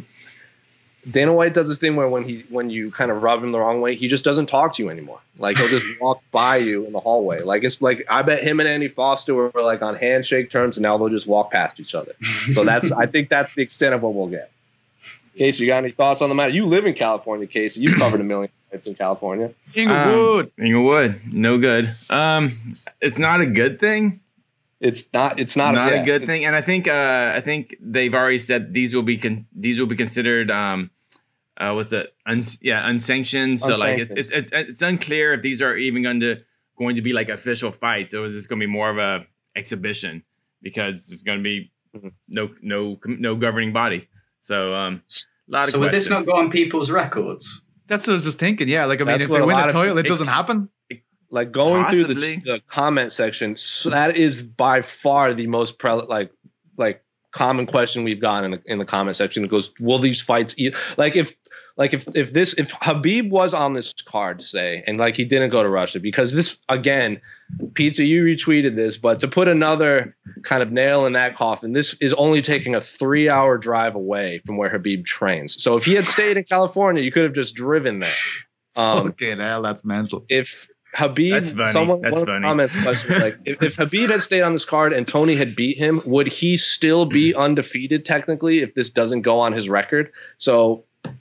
Dana White does this thing where when he when you kind of rub him the wrong way, he just doesn't talk to you anymore. Like he'll just walk by you in the hallway. Like it's like I bet him and Andy Foster were like on handshake terms, and now they'll just walk past each other. So that's I think that's the extent of what we'll get. Casey, you got any thoughts on the matter? You live in California, Casey. You've covered a million nights in California. Inglewood, um, Inglewood, no good. Um, it's not a good thing. It's not. It's not, not a, yeah, a good thing. And I think uh, I think they've already said these will be con- these will be considered. Um, Uh, what's the un- yeah unsanctioned? So like it's, it's it's it's unclear if these are even going to going to be like official fights, or is this going to be more of a exhibition because there's going to be no no no governing body. So um, a lot of so questions. would this not go on people's records? That's what I was just thinking. Yeah, like I mean, That's if they what a win lot the of- title, it it- doesn't happen. Like going Possibly. through the, the comment section, so that is by far the most pre- like like common question we've gotten in the in the comment section. It goes, will these fights eat? Like if like if if this if Khabib was on this card, say, and like he didn't go to Russia, because this again, Pizza, you retweeted this, but to put another kind of nail in that coffin, this is only taking a three hour drive away from where Khabib trains. So if he had stayed in California, you could have just driven there. Um, Okay, hell, that's mental. if Khabib, That's funny. someone That's one of the funny. comments question, like if, if Khabib had stayed on this card and Tony had beat him, would he still be undefeated technically if this doesn't go on his record? So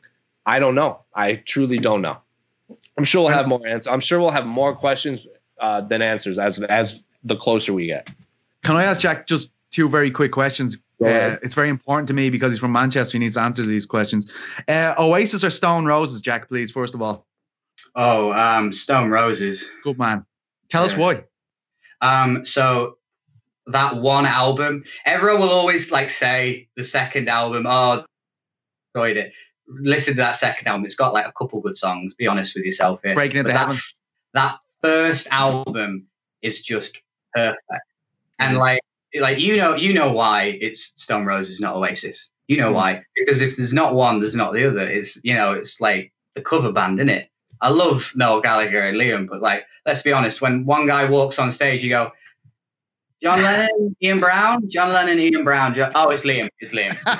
I don't know. I truly don't know. I'm sure we'll have more answers. I'm sure we'll have more questions uh, than answers as as the closer we get. Can I ask Jack just two very quick questions? Go Uh, ahead. it's very important to me because he's from Manchester. He needs to answer these questions. Uh, Oasis or Stone Roses, Jack, please, first of all. Oh, um, Stone Roses. Good man. Tell us Yeah. why. Um, so that one album, everyone will always like say the second album. Oh, enjoyed it. Listen to that second album. It's got like a couple good songs. Be honest with yourself here. Breaking Into But that, Heaven. that first album is just perfect. And like, like you know, you know why it's Stone Roses, not Oasis. You know why? Because if there's not one, there's not the other. It's you know, it's like the cover band, isn't it? I love Noel Gallagher and Liam, but like, let's be honest, when one guy walks on stage, you go, John Lennon, Ian Brown, John Lennon, Ian Brown. Jo- oh, it's Liam. It's Liam. It's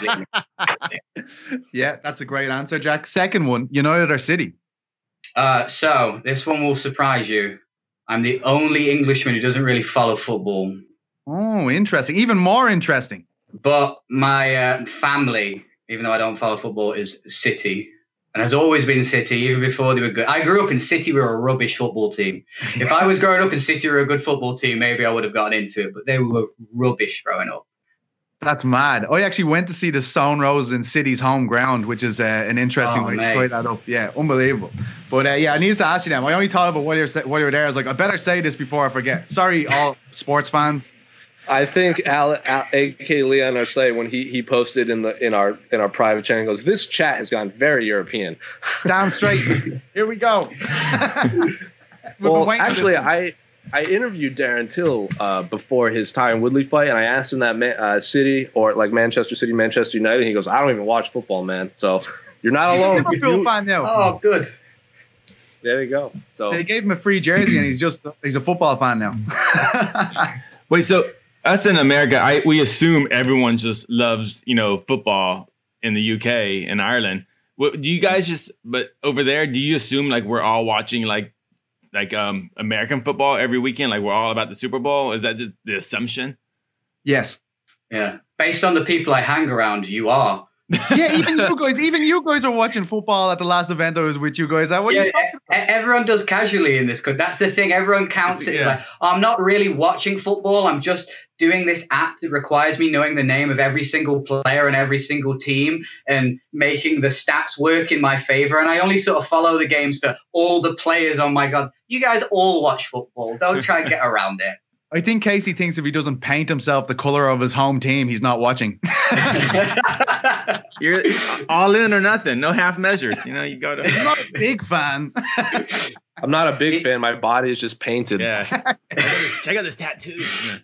Liam. Yeah, that's a great answer, Jack. Second one, United or City? Uh, so this one will surprise you. I'm the only Englishman who doesn't really follow football, Oh, interesting. Even more interesting. but my uh, family, even though I don't follow football, is City. And has always been City, even before they were good. I grew up in City, we were a rubbish football team. If I was growing up in City, we were a good football team, maybe I would have gotten into it, but they were rubbish growing up. That's mad. I actually went to see the Stone Roses in City's home ground, which is uh, an interesting Oh, way mate. to tie that up. Yeah, unbelievable. But uh, yeah, I needed to ask you that. I only thought of it while you were, while you were there. I was like, I better say this before I forget. Sorry, all sports fans. I think Al, Al, A K Leon Arce, when he he posted in the in our in our private channel, goes, this chat has gone very European. Down straight. Here we go. We've been Well, waiting for actually, this one. I I interviewed Darren Till uh, before his Tyron Woodley fight, and I asked him that man, uh, City or like Manchester City, Manchester United. And he goes, I don't even watch football, man. So you're not alone. He's a Liverpool fan now. Oh, good. There you go. So They gave him a free jersey, and he's just he's a football fan now. Wait, so us in America, I we assume everyone just loves, you know, football in the U K and Ireland. What, do you guys just, but over there, do you assume like we're all watching like like um American football every weekend? Like we're all about the Super Bowl? Is that the, the assumption? Yes. Yeah. Based on the people I hang around, you are. Yeah, even you guys, even you guys were watching football at the last event I was with you guys. What are yeah, you talking about? Everyone does casually in this. That's the thing. Everyone counts it. Yeah. It's like, oh, I'm not really watching football. I'm just doing this app that requires me knowing the name of every single player and every single team and making the stats work in my favor. And I only sort of follow the games for all the players. Oh my God, you guys all watch football. Don't try and get around it. I think Casey thinks if he doesn't paint himself the color of his home team, he's not watching. You're all in or nothing. No half measures. You know, you got to. I'm not a big fan. I'm not a big fan. My body is just painted. Yeah. Check out this, check out this tattoo.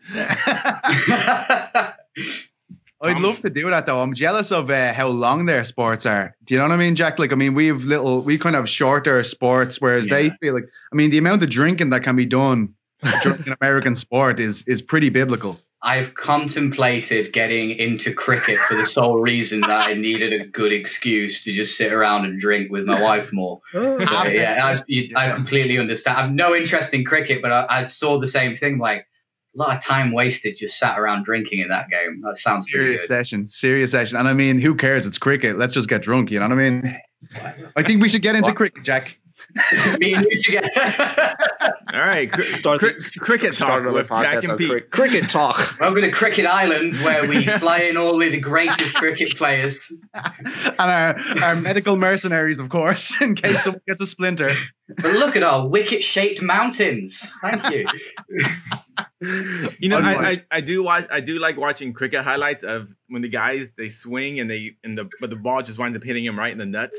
I'd love to do that though. I'm jealous of uh, how long their sports are. Do you know what I mean, Jack? Like, I mean, we have little, we kind of have shorter sports, whereas Yeah. they feel like, I mean, the amount of drinking that can be done during an American sport is is pretty biblical. I've contemplated getting into cricket for the sole reason that I needed a good excuse to just sit around and drink with my wife more. So, yeah, I, you- I completely understand. I have no interest in cricket, but I, I saw the same thing. Like, a lot of time wasted just sat around drinking in that game. That sounds pretty Serious good. session, serious session. And I mean, who cares? It's cricket. Let's just get drunk. You know what I mean? I think we should get into What? cricket, Jack. Me and you together. All right. Cr- Start- cri- cricket talk Started on the with Jack podcast and on Pete. cricket. Cricket talk. Welcome to Cricket Island, where we fly in all of the greatest cricket players. And our, our medical mercenaries, of course, in case someone gets a splinter. But look at our wicket-shaped mountains. Thank you. You know, I, I, Unwatched. I do watch. I do like watching cricket highlights of when the guys they swing and they and the but the ball just winds up hitting him right in the nuts.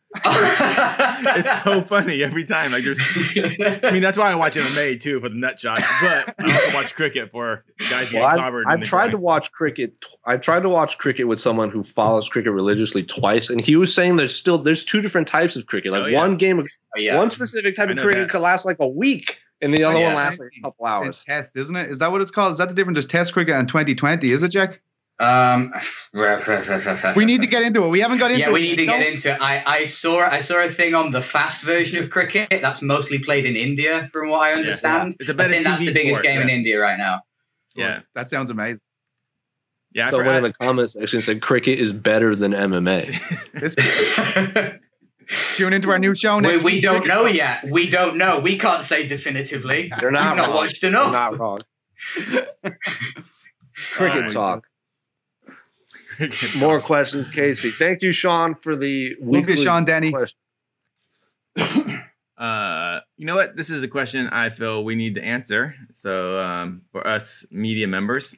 It's so funny every time. Like there's, I mean, that's why I watch M M A too for the nut shots. But I also watch cricket for guys getting Well, I've, clobbered. in I've the tried to ground. watch cricket. I've tried to watch cricket with someone who follows cricket religiously twice, and he was saying there's still there's two different types of cricket. Like Oh, yeah. one game of Oh, yeah. one specific type I of know cricket that. could last like a week, and the other yeah. one lasts like a couple hours. It's test, isn't it? Is that what it's called? Is that the difference? There's test cricket and twenty twenty, is it, Jack? Um, We need to get into it. We haven't got into Yeah, it. we need to No. get into it. I, I saw I saw a thing on the fast version of cricket that's mostly played in India, from what I understand. It's a better I think that's T V the biggest sport, game in yeah. India right now. Yeah, That sounds amazing. yeah. I Someone forgot- in the comment section said cricket is better than M M A. This, tune into our new show we, next we week. don't know yet. We don't know. We can't say definitively. You're not You've not wrong. watched You're enough. not wrong. Cricket Alright. talk. Cricket More talk. questions, Casey. Thank you, Sean, for the Love weekly you, Sean Denny. question. Uh, you know what? This is a question I feel we need to answer. So, um, for us media members,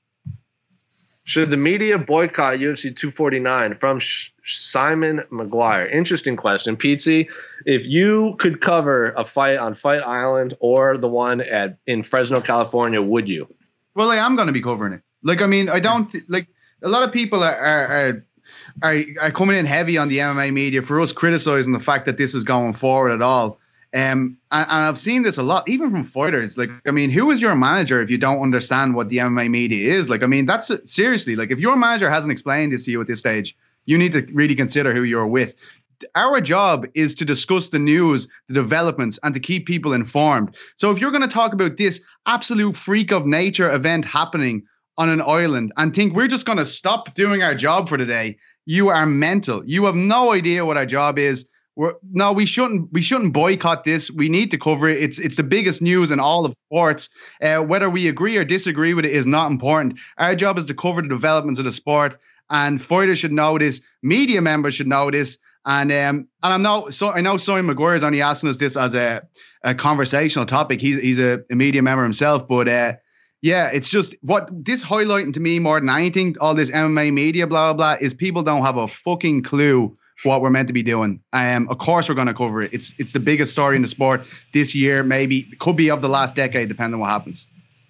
Should the media boycott U F C two forty-nine? From Sh- Simon McGuire. Interesting question. Pete, if you could cover a fight on Fight Island or the one at in Fresno, California, would you? Well, I am going to be covering it. Like, I mean, I don't th- like a lot of people are are, are are are coming in heavy on the M M A media for us criticizing the fact that this is going forward at all. Um, and, and I've seen this a lot, even from fighters. Like, I mean, who is your manager if you don't understand what the M M A media is? Like, I mean, that's seriously, like, if your manager hasn't explained this to you at this stage, you need to really consider who you're with. Our job is to discuss the news, the developments, and to keep people informed. So if you're going to talk about this absolute freak of nature event happening on an island and think we're just going to stop doing our job for the day, you are mental. You have no idea what our job is. We're, no, we shouldn't. We shouldn't boycott this. We need to cover it. It's it's the biggest news in all of sports. Uh, whether we agree or disagree with it is not important. Our job is to cover the developments of the sport, and fighters should know this. Media members should know this. And um, and I'm not. So I know Simon McGuire is only asking us this as a, a conversational topic. He's he's a, a media member himself, but uh, yeah, it's just what this highlighting to me more than anything. All this M M A media, blah blah blah, is people don't have a fucking clue what we're meant to be doing. Um, of course we're going to cover it. It's it's the biggest story in the sport this year, maybe could be of the last decade, depending on what happens.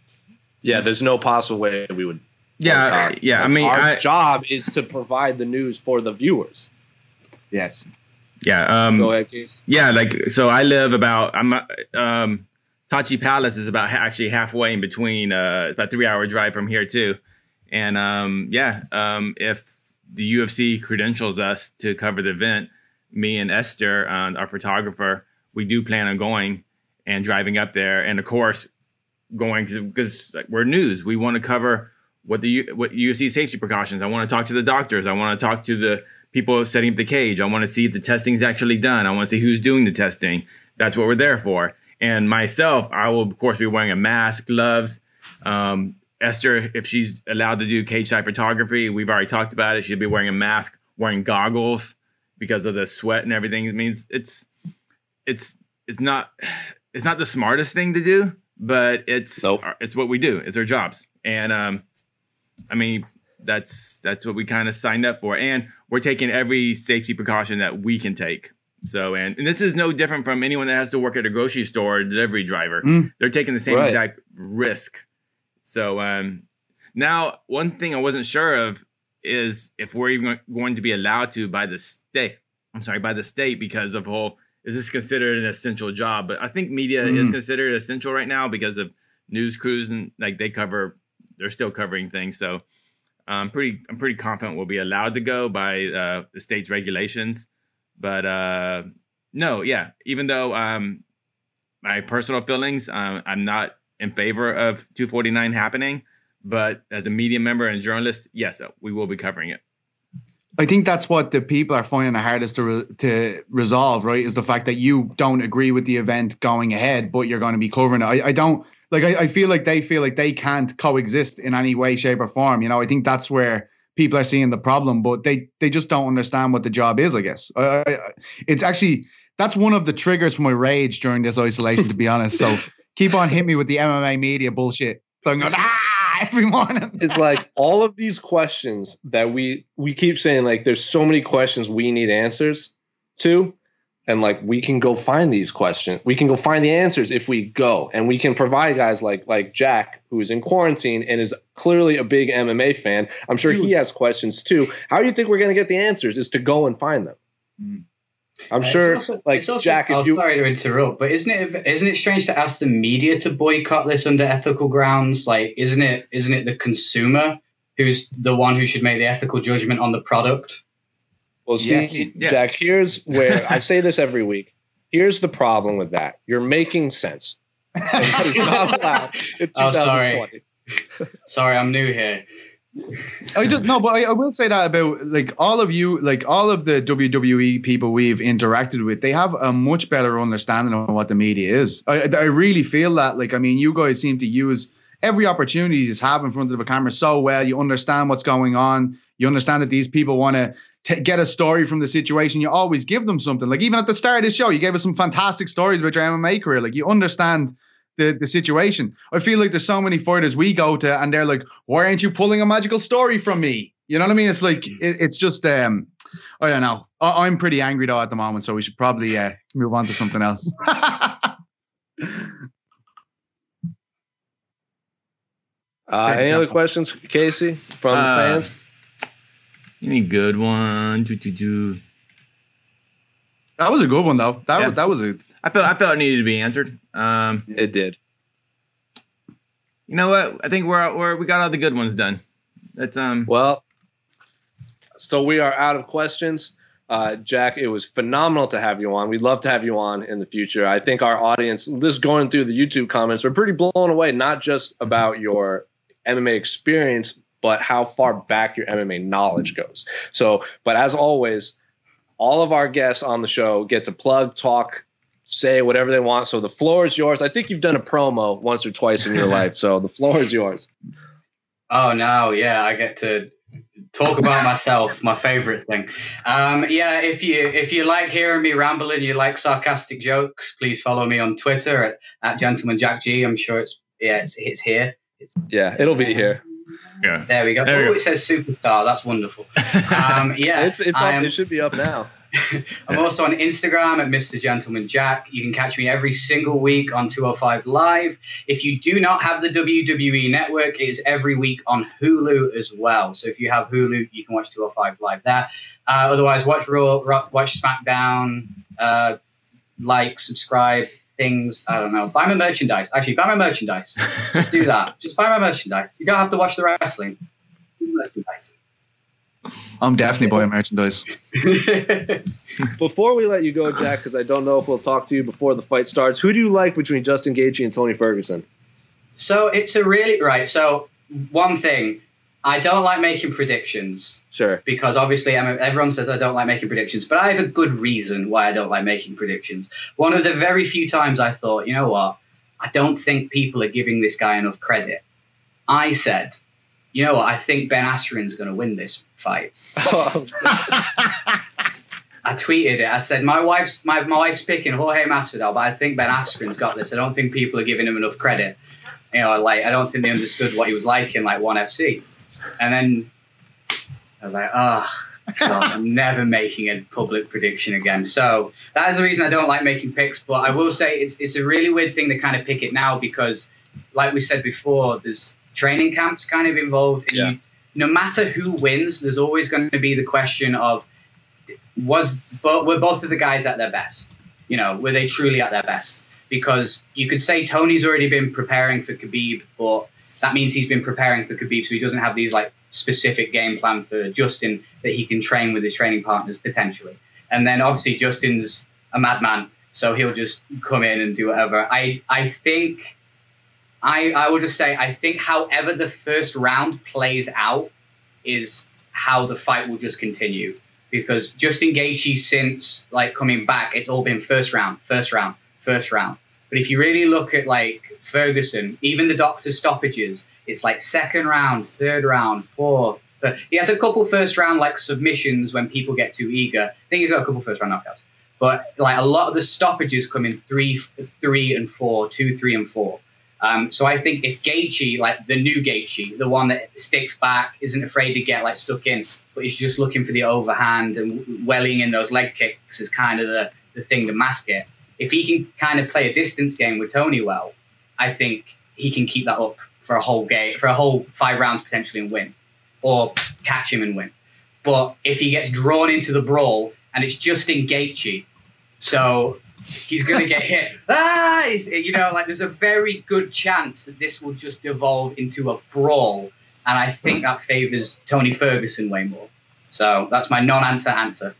Yeah, there's no possible way we would. yeah, boycott. yeah. I mean, our I, job is to provide the news for the viewers. Yes. yeah, um, Go ahead, Casey. yeah. Like, so I live about. I'm um, Tachi Palace is about ha- actually halfway in between. Uh, it's about a three hour drive from here too, and um, yeah. Um, if the U F C credentials us to cover the event, me and Esther, uh, our photographer, we do plan on going and driving up there, and of course, going to because like, we're news. We want to cover what the U- what U F C safety precautions. I want to talk to the doctors. I want to talk to the people setting up the cage. I want to see if the testing's actually done. I want to see who's doing the testing. That's what we're there for. And myself, I will, of course, be wearing a mask, gloves. Um, Esther, if she's allowed to do cage side photography, we've already talked about it. She'll be wearing a mask, wearing goggles because of the sweat and everything. It means it's it's it's not it's not the smartest thing to do, but it's Nope. it's what we do. It's our jobs. And um, I mean, that's that's what we kind of signed up for. And we're taking every safety precaution that we can take. So, and, and this is no different from anyone that has to work at a grocery store or delivery driver. Mm. They're taking the same Right. exact risk. So um, now, one thing I wasn't sure of is if we're even going to be allowed to by the state. I'm sorry, by the state because of whole, is this considered an essential job? But I think media mm. is considered essential right now because of news crews and like they cover, they're still covering things. So I'm pretty, I'm pretty confident we'll be allowed to go by uh, the state's regulations. But uh, no, yeah, even though um, my personal feelings, um, I'm not in favor of two forty-nine happening. But as a media member and journalist, yes, we will be covering it. I think that's what the people are finding the hardest to re- to resolve, right? Is the fact that you don't agree with the event going ahead, but you're going to be covering it. I, I don't like. I, I feel like they feel like they can't coexist in any way, shape, or form. You know, I think that's where people are seeing the problem, but they they just don't understand what the job is. I guess uh, it's actually that's one of the triggers for my rage during this isolation, to be honest. So keep on hitting me with the M M A media bullshit. So I'm going ah every morning. It's like all of these questions that we we keep saying, like there's so many questions we need answers to, and like we can go find these questions. We can go find the answers if we go, and we can provide guys like like Jack, who is in quarantine and is clearly a big M M A fan. I'm sure he has questions too. How do you think we're going to get the answers? Is to go and find them. Mm. I'm uh, sure, also, like also, Jack. Oh, if you, sorry to interrupt, but isn't it isn't it strange to ask the media to boycott this under ethical grounds? Like, isn't it isn't it the consumer who's the one who should make the ethical judgment on the product? Well, see, Yes. Yeah. Jack, here's where I say this every week. Here's the problem with that. You're making sense. And that is not allowed in Oh, twenty twenty. sorry. Sorry, I'm new here. I just no, but I, I will say that about like all of you, like all of the W W E people we've interacted with, they have a much better understanding of what the media is. I, I really feel that. Like, I mean, you guys seem to use every opportunity you have in front of the camera so well. You understand what's going on. You understand that these people want to t- get a story from the situation. You always give them something. Like even at the start of this show, you gave us some fantastic stories about your M M A career. Like you understand the the situation. I feel like there's so many fighters we go to and they're like, why aren't you pulling a magical story from me? You know what I mean? It's like, it, it's just, um, I don't know. I, I'm pretty angry though at the moment, so we should probably uh, move on to something else. Uh, any other questions, Casey, from Uh, fans? Any good one? Do, do, do. That was a good one though. That Yeah. was, that was a, I felt I felt it needed to be answered. Um, It did. you know what? I think we're, we're we got all the good ones done. That's um. Well, so we are out of questions. Uh, Jack, it was phenomenal to have you on. We'd love to have you on in the future. I think our audience, just going through the YouTube comments, are pretty blown away, not just about your M M A experience, but how far back your M M A knowledge goes. So, but as always, all of our guests on the show get to plug, talk, say whatever they want. So the floor is yours. I think you've done a promo once or twice in your life, so the floor is yours. Oh no, yeah, I get to talk about myself, my favorite thing. Um, yeah, if you if you like hearing me ramble and you like sarcastic jokes, please follow me on Twitter at, at Gentleman Jack G. I'm sure it's yeah, it's it's here. It's, Yeah, it'll be here. Yeah. there we go. There we Oh, go. it says superstar. That's wonderful. Um, yeah, It's, it's I up, am- it should be up now. I'm also on Instagram at Mister Gentleman Jack. You can catch me every single week on two oh five Live. If you do not have the W W E Network, it is every week on Hulu as well. So if you have Hulu, you can watch two oh five Live there. Uh, otherwise, watch Raw, Raw- watch SmackDown, uh, like, subscribe, things. I don't know. Buy my merchandise. Actually, buy my merchandise. Just do that. Just buy my merchandise. You don't have to watch the wrestling. Do merchandise. I'm definitely buying merchandise. Before we let you go, Jack, because I don't know if we'll talk to you before the fight starts, who do you like between Justin Gaethje and Tony Ferguson? So it's a really right. So one thing, I don't like making predictions. Sure. Because obviously I'm a, everyone says I don't like making predictions, but I have a good reason why I don't like making predictions. One of the very few times I thought, you know what, I don't think people are giving this guy enough credit. I said, you know what, I think Ben Askren's going to win this fight. I tweeted it. I said, my wife's my, my wife's picking Jorge Masvidal, but I think Ben Askren's got this. I don't think people are giving him enough credit. You know, like, I don't think they understood what he was like in, like, ONE F C. And then I was like, oh, God, I'm never making a public prediction again. So that is the reason I don't like making picks. But I will say it's it's a really weird thing to kind of pick it now because, like we said before, there's training camps kind of involved. And Yeah. you, no matter who wins, there's always going to be the question of, was but were both of the guys at their best? You know, were they truly at their best? Because you could say Tony's already been preparing for Khabib, but that means he's been preparing for Khabib, so he doesn't have these like specific game plan for Justin that he can train with his training partners potentially. And then obviously Justin's a madman, so he'll just come in and do whatever. I I think I I would just say I think however the first round plays out is how the fight will just continue. Because Justin Gaethje, since like coming back, it's all been first round, first round, first round. But if you really look at like Ferguson, even the doctor stoppages, it's like second round, third round, fourth. But he has a couple first round like submissions when people get too eager. I think he's got a couple first round knockouts. But like a lot of the stoppages come in three, three and four, two, three and four. Um, so I think if Gaethje, like the new Gaethje, the one that sticks back, isn't afraid to get like stuck in, but he's just looking for the overhand and welling in those leg kicks is kind of the, the thing to mask it. If he can kind of play a distance game with Tony well, I think he can keep that up for a whole game, for a whole five rounds potentially and win, or catch him and win. But if he gets drawn into the brawl and it's Justin Gaethje, so he's going to get hit. Ah, you know, like there's a very good chance that this will just devolve into a brawl. And I think that favors Tony Ferguson way more. So that's my non-answer answer.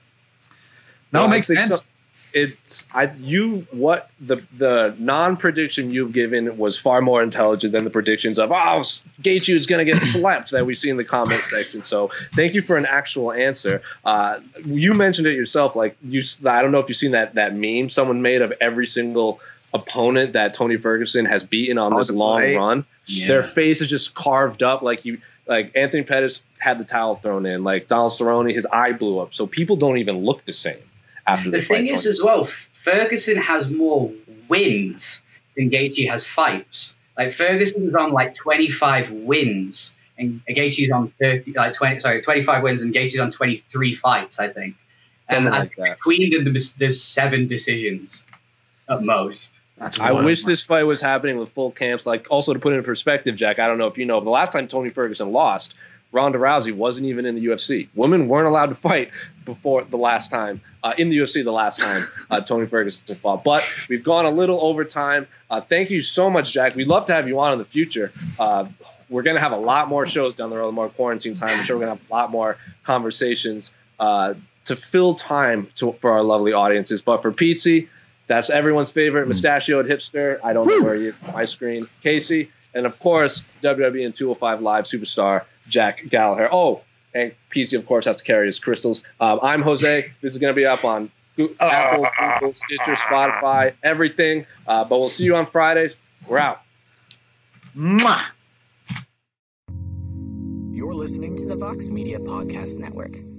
No, Well, it I makes think sense. so. It's I you what the the non-prediction you've given was far more intelligent than the predictions of oh Gaethje is going to get slapped that we see in the comment section. So thank you for an actual answer. Uh, you mentioned it yourself. Like you, I don't know if you've seen that that meme someone made of every single opponent that Tony Ferguson has beaten on Oh, this the long play. run. Yeah. Their face is just carved up like you. Like Anthony Pettis had the towel thrown in. Like Donald Cerrone, his eye blew up. So people don't even look the same after The the fight. thing is as well, Ferguson has more wins than Gaethje has fights. Like Ferguson's on like twenty-five wins and Gaethje's on thirty, like twenty, sorry, twenty-five wins and Gaethje's on twenty-three fights, I think. And Something I like think that. between them, there's, there's seven decisions at most. That's I wild, wish man. this fight was happening with full camps. Like, also to put it in perspective, Jack, I don't know if you know, but the last time Tony Ferguson lost, Ronda Rousey wasn't even in the U F C. Women weren't allowed to fight before the last time, uh, in the U F C the last time uh, Tony Ferguson fought. But we've gone a little over time. Uh, thank you so much, Jack. We'd love to have you on in the future. Uh, we're going to have a lot more shows down the road, more quarantine time. I'm sure we're going to have a lot more conversations uh, to fill time to, for our lovely audiences. But for Pizzi, that's everyone's favorite mustachioed hipster. I don't know where you my screen. Casey. And, of course, W W E and two oh five Live superstar Jack Gallagher. Oh, and Pizzi, of course, has to carry his crystals. Um, I'm Jose. This is going to be up on Google, Apple, Google, Stitcher, Spotify, everything. Uh, but we'll see you on Fridays. We're out. Mwah. You're listening to the Vox Media Podcast Network.